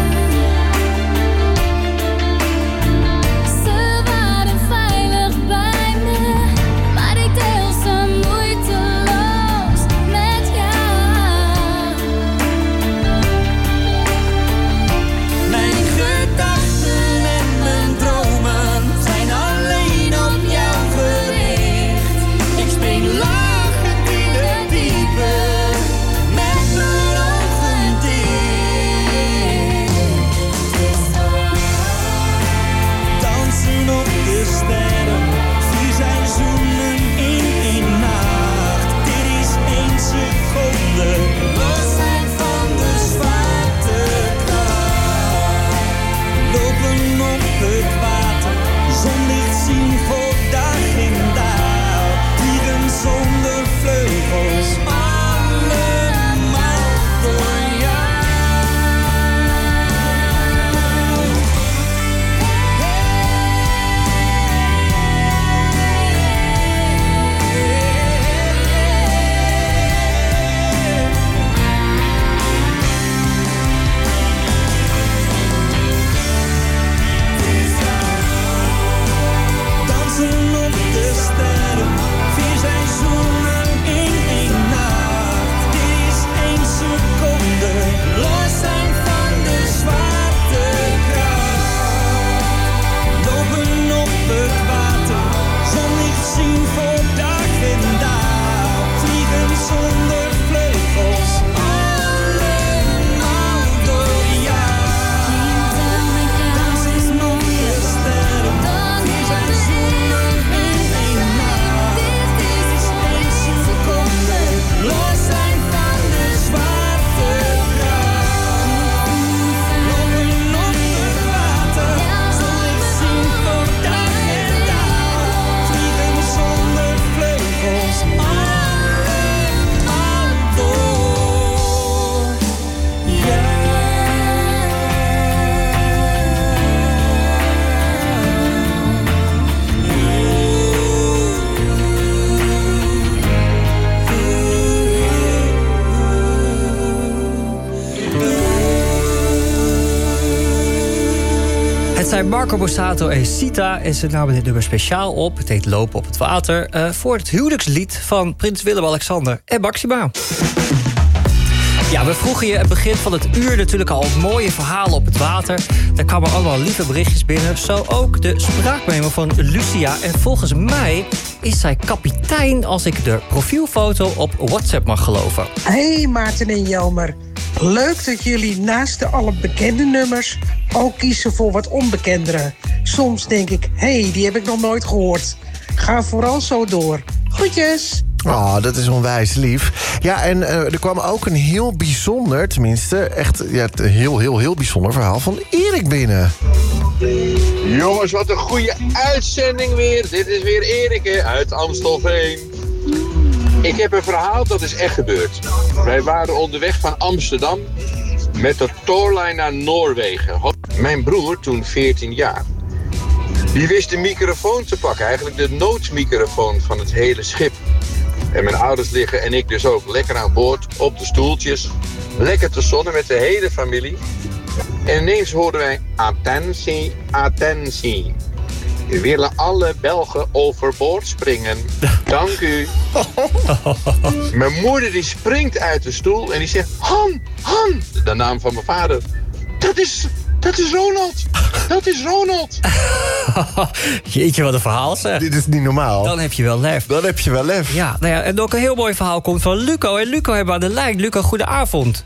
[SPEAKER 11] zijn Marco Borsato en Sita. En ze namen dit nummer speciaal op. Het heet Lopen op het Water. Uh, voor het huwelijkslied van prins Willem-Alexander en Maxima. Ja, we vroegen je het begin van het uur natuurlijk al mooie verhalen op het water. Daar kwamen allemaal lieve berichtjes binnen. Zo ook de spraakmemo van Lucia. En volgens mij is zij kapitein als ik de profielfoto op WhatsApp mag geloven.
[SPEAKER 19] Hey Maarten en Jelmer. Leuk dat jullie naast de alle bekende nummers ook kiezen voor wat onbekendere. Soms denk ik, hé, hey, die heb ik nog nooit gehoord. Ga vooral zo door. Groetjes!
[SPEAKER 10] Oh, dat is onwijs lief. Ja, en uh, er kwam ook een heel bijzonder, tenminste, echt ja, een heel, heel, heel bijzonder verhaal van Erik binnen.
[SPEAKER 20] Jongens, wat een goede uitzending weer. Dit is weer Erik hè, uit Amstelveen. Ik heb een verhaal, dat is echt gebeurd. Wij waren onderweg van Amsterdam met de toorlijn naar Noorwegen. Mijn broer, toen veertien jaar, die wist de microfoon te pakken. Eigenlijk de noodmicrofoon van het hele schip. En mijn ouders liggen en ik dus ook lekker aan boord op de stoeltjes. Lekker te zonnen met de hele familie. En ineens hoorden wij, attentie, attentie. We willen alle Belgen overboord springen. Dank u. Mijn moeder die springt uit de stoel en die zegt, Han, Han, de naam van mijn vader. Dat is, dat is Ronald. Dat is Ronald.
[SPEAKER 11] Jeetje, wat een verhaal zeg.
[SPEAKER 10] Dit is niet normaal.
[SPEAKER 11] Dan heb je wel lef.
[SPEAKER 10] Dan heb je wel lef.
[SPEAKER 11] Ja, nou ja, en ook een heel mooi verhaal komt van Luco. En Luco hebben we aan de lijn. Luco, goedenavond.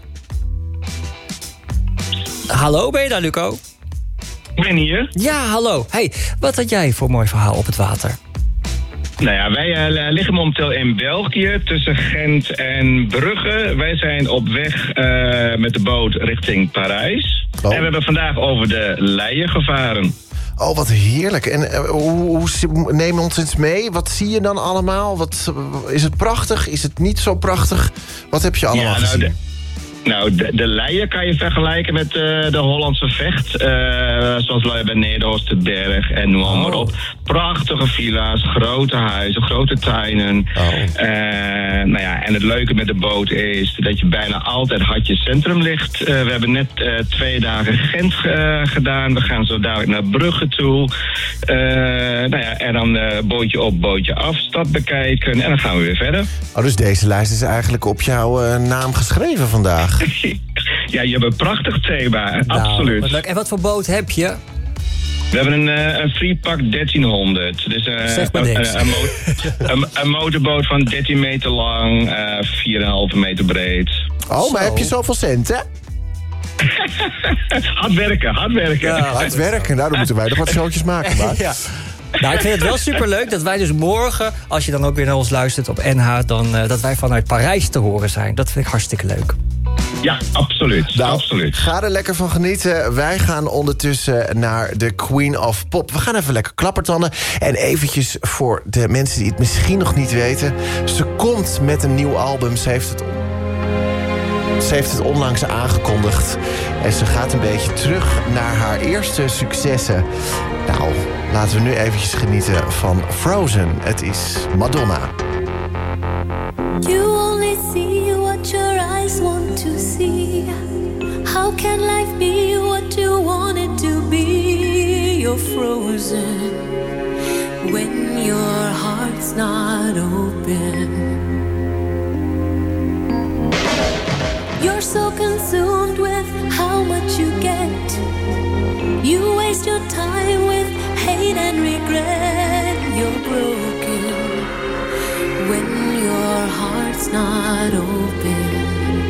[SPEAKER 11] Hallo, ben je daar, Luco?
[SPEAKER 21] Ik ben hier.
[SPEAKER 11] Ja, hallo. Hey, wat had jij voor mooi verhaal op het water?
[SPEAKER 21] Nou ja, wij uh, liggen momenteel in België tussen Gent en Brugge. Wij zijn op weg uh, met de boot richting Parijs. Oh. En we hebben vandaag over de Leie gevaren.
[SPEAKER 10] Oh, wat heerlijk. En uh, hoe, hoe, neem ons eens mee. Wat zie je dan allemaal? Wat, is het prachtig? Is het niet zo prachtig? Wat heb je allemaal ja, nou, gezien? De...
[SPEAKER 21] Nou, de, de Leie kan je vergelijken met uh, de Hollandse Vecht. Uh, zoals Leie bij Nederhorst, de Berg en noem oh. maar op. Prachtige villa's, grote huizen, grote tuinen. Oh. Uh, nou ja, en het leuke met de boot is dat je bijna altijd Hartje Centrum ligt. Uh, we hebben net uh, twee dagen Gent uh, gedaan. We gaan zo dadelijk naar Brugge toe. Uh, nou ja, en dan uh, bootje op, bootje af, stad bekijken. En dan gaan we weer verder.
[SPEAKER 10] Oh, dus deze lijst is eigenlijk op jouw uh, naam geschreven vandaag.
[SPEAKER 21] Ja, je hebt een prachtig thema, nou, absoluut.
[SPEAKER 11] Wat leuk. En wat voor boot heb je?
[SPEAKER 21] We hebben een, uh, een Freepak dertienhonderd. Dus uh,
[SPEAKER 11] zeg maar niks.
[SPEAKER 21] Een, een, mo- een, een motorboot van dertien meter lang, uh, vier komma vijf meter breed.
[SPEAKER 10] Oh, Zo. Maar heb je zoveel centen?
[SPEAKER 21] hard werken, hard werken.
[SPEAKER 10] Ja, hard werken, nou, dan moeten wij nog wat showtjes maken. Maar.
[SPEAKER 11] Ja. Nou, ik vind het wel superleuk dat wij dus morgen, als je dan ook weer naar ons luistert op N H, dan uh, dat wij vanuit Parijs te horen zijn. Dat vind ik hartstikke leuk.
[SPEAKER 21] Ja, absoluut.
[SPEAKER 10] Nou,
[SPEAKER 21] absoluut.
[SPEAKER 10] Ga er lekker van genieten. Wij gaan ondertussen naar de Queen of Pop. We gaan even lekker klappertanden. En eventjes voor de mensen die het misschien nog niet weten. Ze komt met een nieuw album. Ze heeft het, ze heeft het onlangs aangekondigd. En ze gaat een beetje terug naar haar eerste successen. Nou, laten we nu eventjes genieten van Frozen. Het is Madonna.
[SPEAKER 1] You only see what your eyes want to see. How can life be what you want it to be? You're frozen when your heart's not open. You're so consumed with how much you get. You waste your time with hate and regret. You're broken when your heart's not open.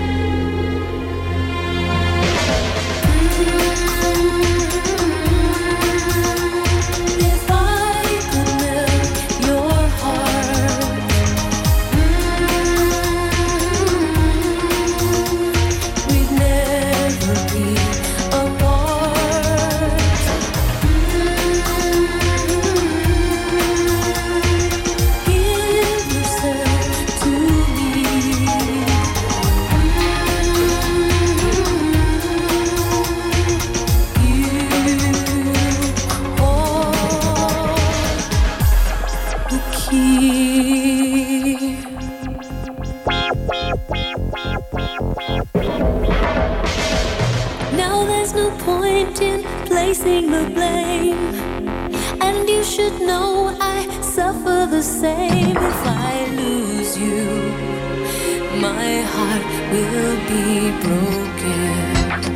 [SPEAKER 1] If I could melt your heart, we'd never be apart. Give yourself to me. Now there's no point in playing placing the blame. And you should know I suffer the same. If I lose you, my heart will be broken.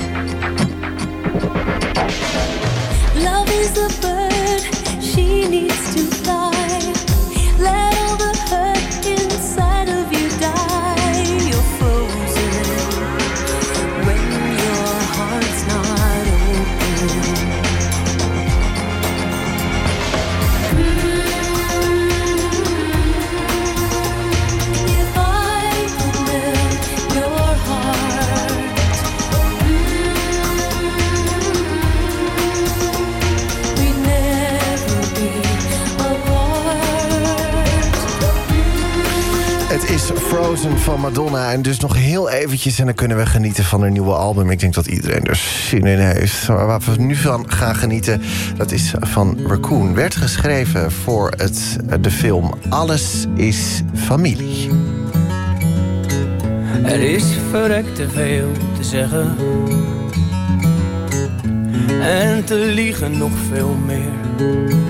[SPEAKER 1] Love is a bird, she needs to fly. Let all the hurt inside of you die. You're frozen when your heart's not open. If I could melt your heart, we'd never be apart.
[SPEAKER 10] Het is Frozen van Madonna en dus nog heel eventjes en dan kunnen we genieten van haar nieuwe album. Ik denk dat iedereen er zin in heeft. Maar waar we nu van gaan genieten, dat is van Raccoon. Werd geschreven voor het, de film Alles is Familie.
[SPEAKER 2] Er is verrekt te veel te zeggen en te liegen nog veel meer.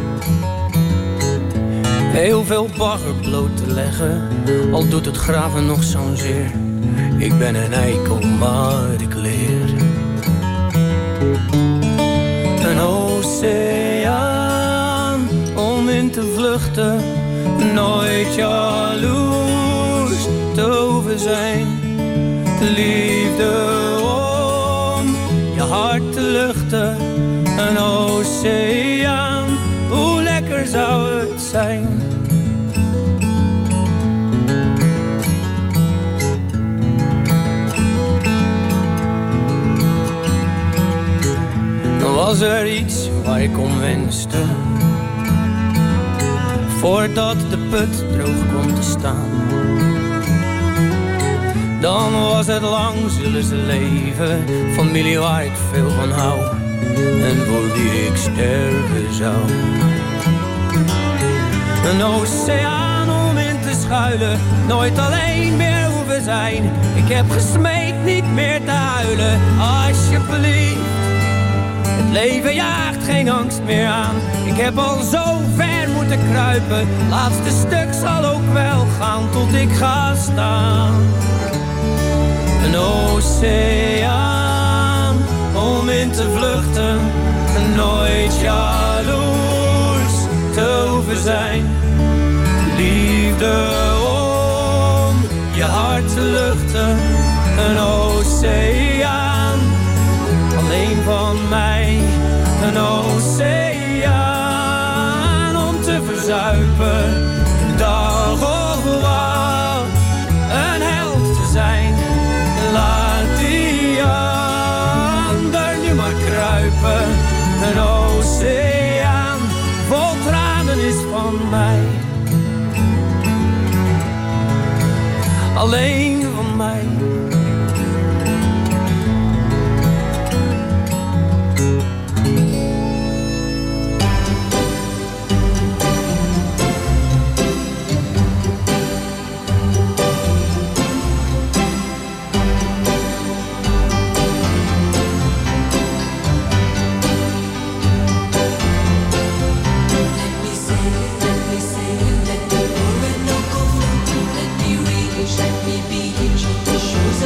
[SPEAKER 2] Heel veel bagger bloot te leggen, al doet het graven nog zo'n zeer. Ik ben een eikel, maar ik leer. Een oceaan om in te vluchten, nooit jaloers te hoeven zijn. Liefde om je hart te luchten, een oceaan, hoe lekker zou het zijn. Dan was er iets waar ik om wenste, voordat de put droog kwam te staan. Dan was het lang zullen ze leven, familie waar ik veel van hou en voor wie ik sterven zou. Een oceaan om in te schuilen, nooit alleen meer hoeven zijn. Ik heb gesmeekt niet meer te huilen, alsjeblieft. Het leven jaagt geen angst meer aan. Ik heb al zo ver moeten kruipen, laatste stuk zal ook wel gaan tot ik ga staan. Een oceaan om in te vluchten, nooit jaloers te hoeven zijn. Liefde om je hart te luchten, een oceaan alleen van mij. Een oceaan om te verzuipen, dag of wat, een held te zijn. Laat die ander nu maar kruipen. Een oceaan vol tranen is van mij. Alleen van mij.
[SPEAKER 1] Let me reach, let me be, show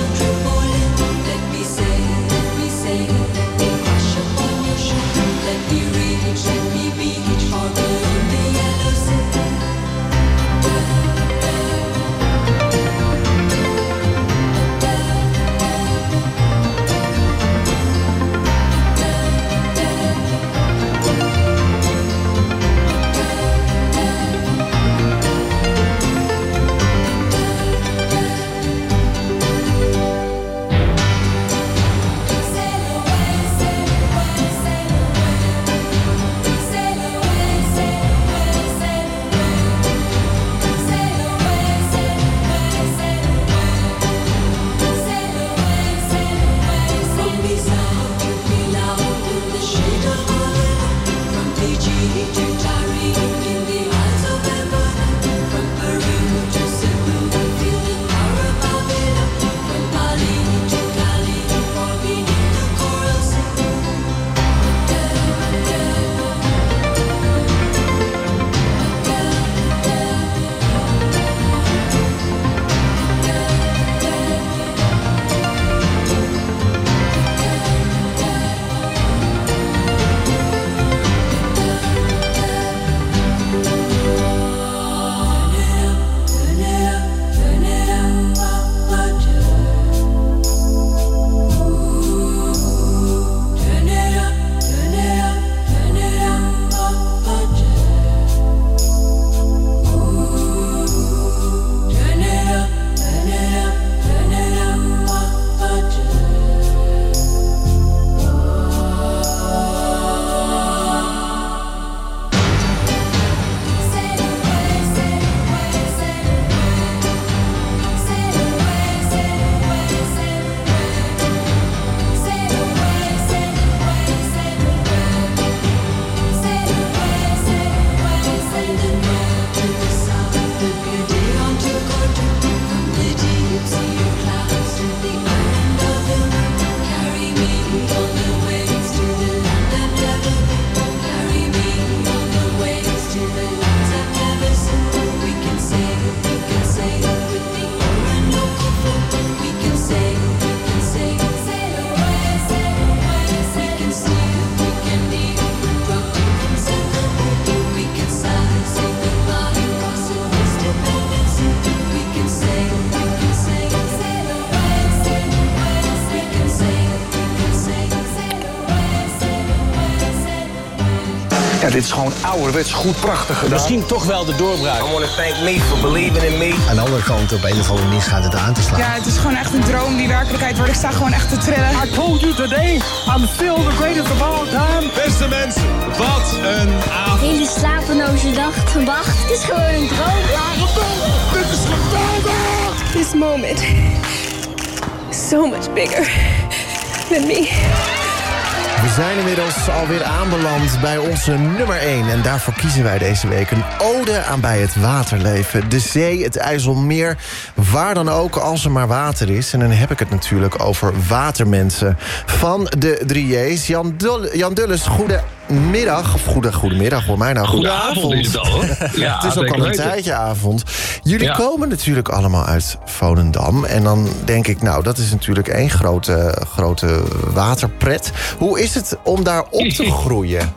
[SPEAKER 4] dit is gewoon ouderwets goed prachtig gedaan.
[SPEAKER 22] Misschien toch wel de doorbraak. I want to thank me for believing in me.
[SPEAKER 23] Aan de andere kant, op een of andere manier gaat het aan te slaan.
[SPEAKER 24] Ja, het is gewoon echt een droom die werkelijkheid wordt. Ik sta gewoon echt te trillen.
[SPEAKER 25] I told you today, I'm still the greatest of all time.
[SPEAKER 26] Beste mensen, wat een avond.
[SPEAKER 27] Hele slapeloze nacht. Wacht, het is gewoon een droom.
[SPEAKER 26] Ja, geweldig. Dit is geweldig.
[SPEAKER 27] This moment is so much bigger than me.
[SPEAKER 10] We zijn inmiddels alweer aanbeland bij onze nummer één. En daarvoor kiezen wij deze week een ode aan bij het waterleven. De zee, het IJsselmeer, waar dan ook als er maar water is. En dan heb ik het natuurlijk over watermensen. Van de drie J's. Jan, Dul- Jan Dulles, goedemiddag. Of goede, goedemiddag voor mij nou.
[SPEAKER 28] Goedenavond.
[SPEAKER 10] Goedenavond
[SPEAKER 28] Is het al, hoor. Ja,
[SPEAKER 10] het is ook al een
[SPEAKER 28] weten.
[SPEAKER 10] tijdje avond. Jullie
[SPEAKER 28] Ja.
[SPEAKER 10] komen natuurlijk allemaal uit Volendam. En dan denk ik, nou, dat is natuurlijk één grote, grote waterpret. Hoe is het om daar op te groeien?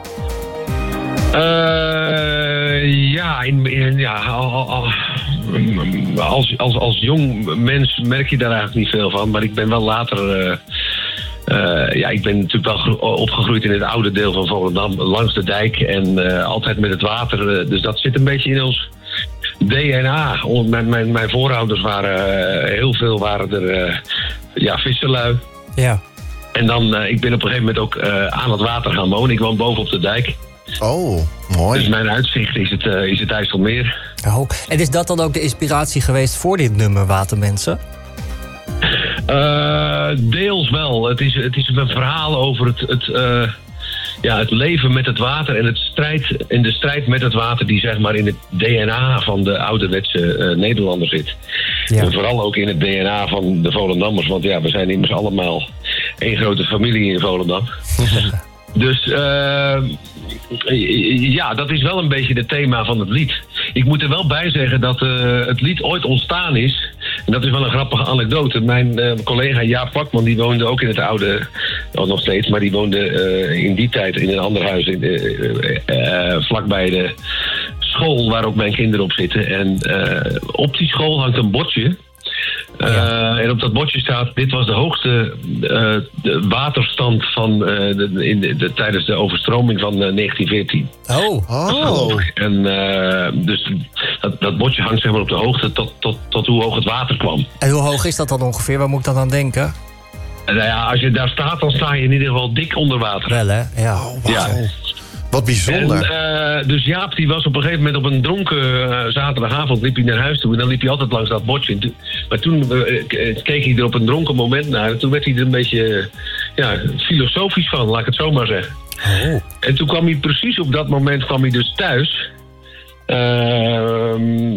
[SPEAKER 28] Uh, ja, in, in, ja al, al, al, als, als, als jong mens merk je daar eigenlijk niet veel van. Maar ik ben wel later... Uh, uh, ja, ik ben natuurlijk wel gro- opgegroeid in het oude deel van Volendam, langs de dijk. En uh, altijd met het water. Uh, dus dat zit een beetje in ons D N A. Mijn, mijn, mijn voorouders waren... Uh, heel veel waren er... Uh, ja, visserlui.
[SPEAKER 11] Ja.
[SPEAKER 28] En dan, uh, ik ben op een gegeven moment ook uh, aan het water gaan wonen. Ik woon boven op de dijk.
[SPEAKER 10] Oh, mooi.
[SPEAKER 28] Dus mijn uitzicht is het, uh, is het IJsselmeer.
[SPEAKER 11] Oh, en is dat dan ook de inspiratie geweest voor dit nummer, Watermensen?
[SPEAKER 28] Uh, deels wel. Het is, het is een verhaal over het, het, uh, ja, het leven met het water en, het strijd, en de strijd met het water die zeg maar in het D N A van de ouderwetse uh, Nederlander zit. Ja. En vooral ook in het D N A van de Volendammers. Want ja, we zijn immers allemaal één grote familie in Volendam. Dus uh, ja, dat is wel een beetje het thema van het lied. Ik moet er wel bij zeggen dat uh, het lied ooit ontstaan is. En dat is wel een grappige anekdote. Mijn uh, collega Jaap Pakman, die woonde ook in het oude... Oh, nog steeds, maar die woonde uh, in die tijd in een ander huis... In, uh, uh, uh, vlakbij de school waar ook mijn kinderen op zitten. En uh, op die school hangt een bordje... Uh, ja. En op dat bordje staat, dit was de hoogste uh, de waterstand van, uh, de, in de, de, tijdens de overstroming van uh, negentien veertien.
[SPEAKER 11] Oh.
[SPEAKER 28] oh. En uh, dus dat, dat bordje hangt zeg maar op de hoogte tot, tot, tot hoe hoog het water kwam.
[SPEAKER 11] En hoe hoog is dat dan ongeveer? Waar moet ik dan aan denken?
[SPEAKER 28] Nou ja, als je daar staat, dan sta je in ieder geval dik onder water.
[SPEAKER 11] Wel hè? Ja.
[SPEAKER 10] Oh, wow.
[SPEAKER 28] Ja.
[SPEAKER 10] Wat bijzonder.
[SPEAKER 28] En, uh, dus Jaap die was op een gegeven moment op een dronken uh, zaterdagavond liep hij naar huis toe. En dan liep hij altijd langs dat bordje. En toen, maar toen uh, keek hij er op een dronken moment naar. En toen werd hij er een beetje uh, ja, filosofisch van, laat ik het zo maar zeggen. Oh. En toen kwam hij precies op dat moment kwam hij dus thuis. Uh,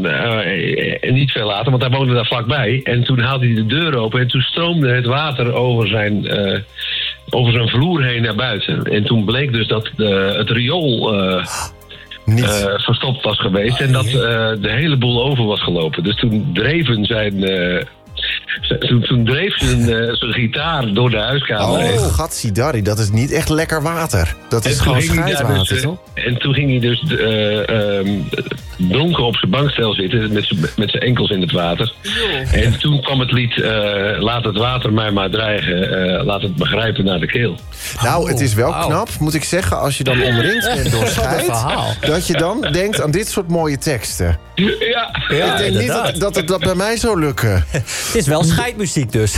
[SPEAKER 28] uh, niet veel later, want hij woonde daar vlakbij. En toen haalde hij de deur open en toen stroomde het water over zijn... Uh, over zijn vloer heen naar buiten. En toen bleek dus dat de, het riool uh, uh, verstopt was geweest... en dat uh, de hele boel over was gelopen. Dus toen dreven zijn... Uh, Toen, toen dreef zijn, uh, zijn gitaar door de huiskamer heen.
[SPEAKER 10] Oh, gatsidari, dat is niet echt lekker water. Dat is gewoon scheidwater,
[SPEAKER 28] dus, uh,
[SPEAKER 10] toch?
[SPEAKER 28] En toen ging hij dus uh, um, dronken op zijn bankstel zitten... met zijn, met zijn enkels in het water. Jo. En toen kwam het lied... Uh, laat het water mij maar dreigen. Uh, laat het begrijpen naar de keel.
[SPEAKER 10] Nou, het is wel wow. knap, moet ik zeggen... als je dan omringd bent door scheid... dat je dan denkt aan dit soort mooie teksten.
[SPEAKER 28] Ja,
[SPEAKER 10] ja ik denk inderdaad. niet dat, dat het dat bij mij zou lukken.
[SPEAKER 11] Het is wel scheidmuziek dus.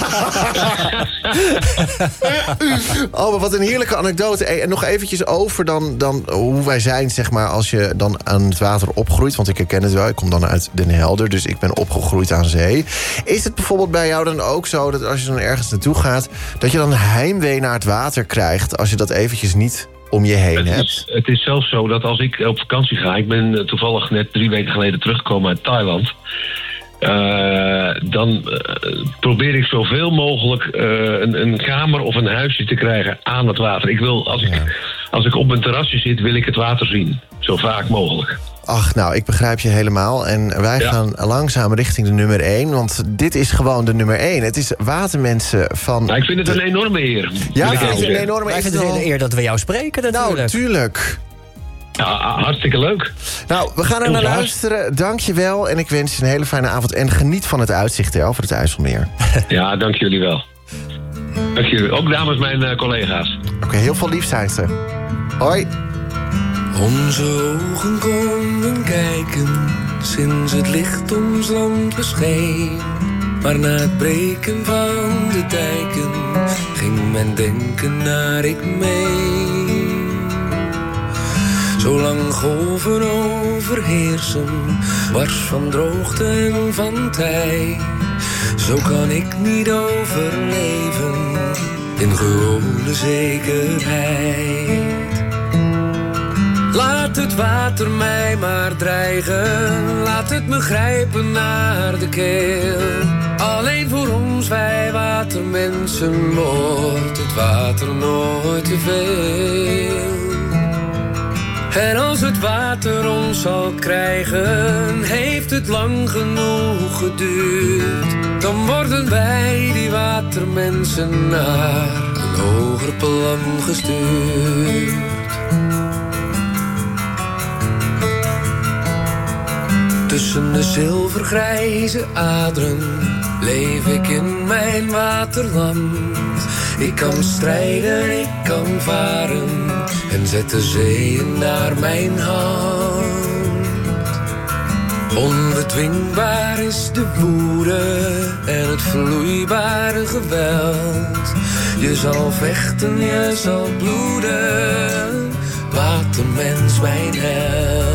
[SPEAKER 10] Oh, maar wat een heerlijke anekdote. En nog eventjes over dan, dan hoe wij zijn, zeg maar... als je dan aan het water opgroeit. Want ik herken het wel, ik kom dan uit Den Helder... dus ik ben opgegroeid aan zee. Is het bijvoorbeeld bij jou dan ook zo... dat als je dan ergens naartoe gaat... dat je dan heimwee naar het water krijgt... als je dat eventjes niet... om je heen
[SPEAKER 28] het
[SPEAKER 10] hebt?
[SPEAKER 28] Is, het is zelfs zo dat als ik op vakantie ga... ik ben toevallig net drie weken geleden teruggekomen uit Thailand... Uh, dan uh, probeer ik zoveel mogelijk uh, een, een kamer of een huisje te krijgen aan het water. Ik wil, als, ja. ik, als ik op een terrasje zit, wil ik het water zien. Zo vaak mogelijk.
[SPEAKER 10] Ach, nou, ik begrijp je helemaal. En wij ja. gaan langzaam richting de nummer één. Want dit is gewoon de nummer één. Het is Watermensen van...
[SPEAKER 28] Nou, ik vind het de... een enorme eer.
[SPEAKER 10] Ja, ik vind het een enorme
[SPEAKER 11] eer. Wij vinden het een eer dat we jou spreken natuurlijk.
[SPEAKER 10] Nou, tuurlijk.
[SPEAKER 28] Ja, hartstikke leuk.
[SPEAKER 10] Nou, we gaan er naar luisteren. Dank je wel. En ik wens je een hele fijne avond. En geniet van het uitzicht hè, over het IJsselmeer.
[SPEAKER 28] Ja, dank jullie wel. Dank jullie. Ook namens mijn uh, collega's.
[SPEAKER 10] Oké, okay, heel veel lief zijn ze. Hoi.
[SPEAKER 3] Onze ogen konden kijken sinds het licht ons land bescheen. Maar na het breken van de dijken ging mijn denken naar ik mee. Zolang golven overheersen, wars van droogte en van tij, zo kan ik niet overleven in gewone zekerheid. Laat het water mij maar dreigen, laat het me grijpen naar de keel. Alleen voor ons, wij watermensen, wordt het water nooit te veel. En als het water ons zal krijgen, heeft het lang genoeg geduurd. Dan worden wij, die watermensen, naar een hoger plan gestuurd. Tussen de zilvergrijze aderen leef ik in mijn waterland. Ik kan strijden, ik kan varen en zet de zeeën naar mijn hand. Onbedwingbaar is de woede en het vloeibare geweld. Je zal vechten, je zal bloeden, watermens mijn held.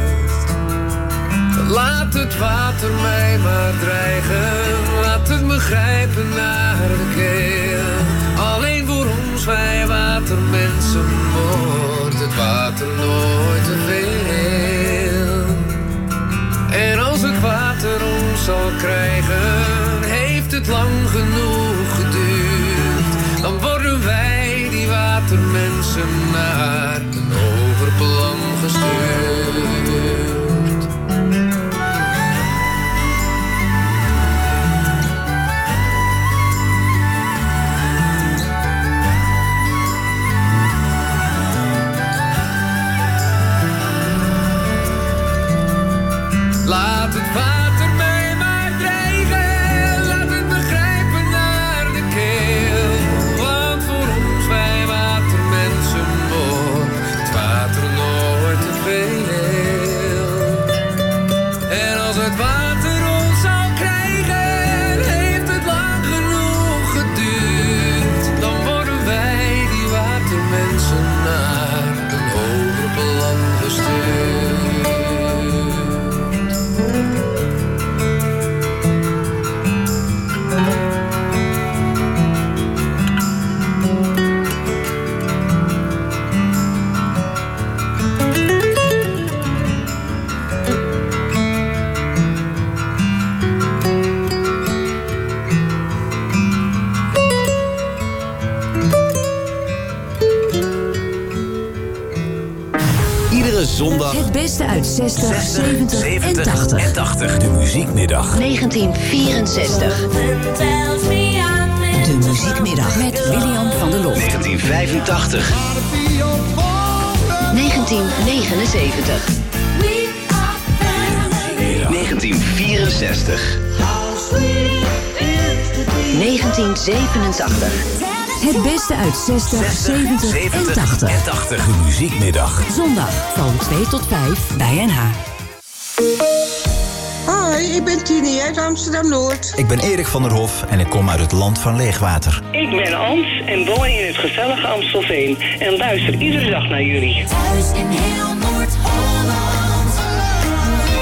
[SPEAKER 3] Laat het water mij maar dreigen, laat het me grijpen naar de keel. Alleen voor ons, wij watermensen, wordt het water nooit te veel. En als het water ons zal krijgen, heeft het lang genoeg geduurd. Dan worden wij, die watermensen, naar een hoger plan gestuurd. Laat het water mij maar dreigen, laat het me grijpen naar de keel. Want voor ons, wij watermensen, wordt het water nooit te veel. En als het water ons zal krijgen, heeft het lang genoeg geduurd. Dan worden wij, die watermensen, naar een hoger plan gestuurd.
[SPEAKER 5] Zondag.
[SPEAKER 8] Het beste uit zestig, zeventig,
[SPEAKER 5] zeventig
[SPEAKER 8] en tachtig.
[SPEAKER 5] en tachtig. De muziekmiddag.
[SPEAKER 8] negentien vierenzestig. De muziekmiddag met William van der Lof.
[SPEAKER 5] negentien vijfentachtig.
[SPEAKER 8] negentien negenenzeventig.
[SPEAKER 5] negentien vierenzestig.
[SPEAKER 8] negentien zevenentachtig. Het beste uit zestig, zeventig en tachtig.
[SPEAKER 5] En tachtig. De muziekmiddag.
[SPEAKER 8] Zondag van twee tot vijf bij N H.
[SPEAKER 6] Hoi, ik ben Tini uit Amsterdam-Noord.
[SPEAKER 7] Ik ben Erik van der Hof en ik kom uit het land van leegwater.
[SPEAKER 12] Ik ben Ans en woon in het gezellige Amstelveen. En luister iedere dag naar jullie.
[SPEAKER 1] Thuis in heel Noord-Holland.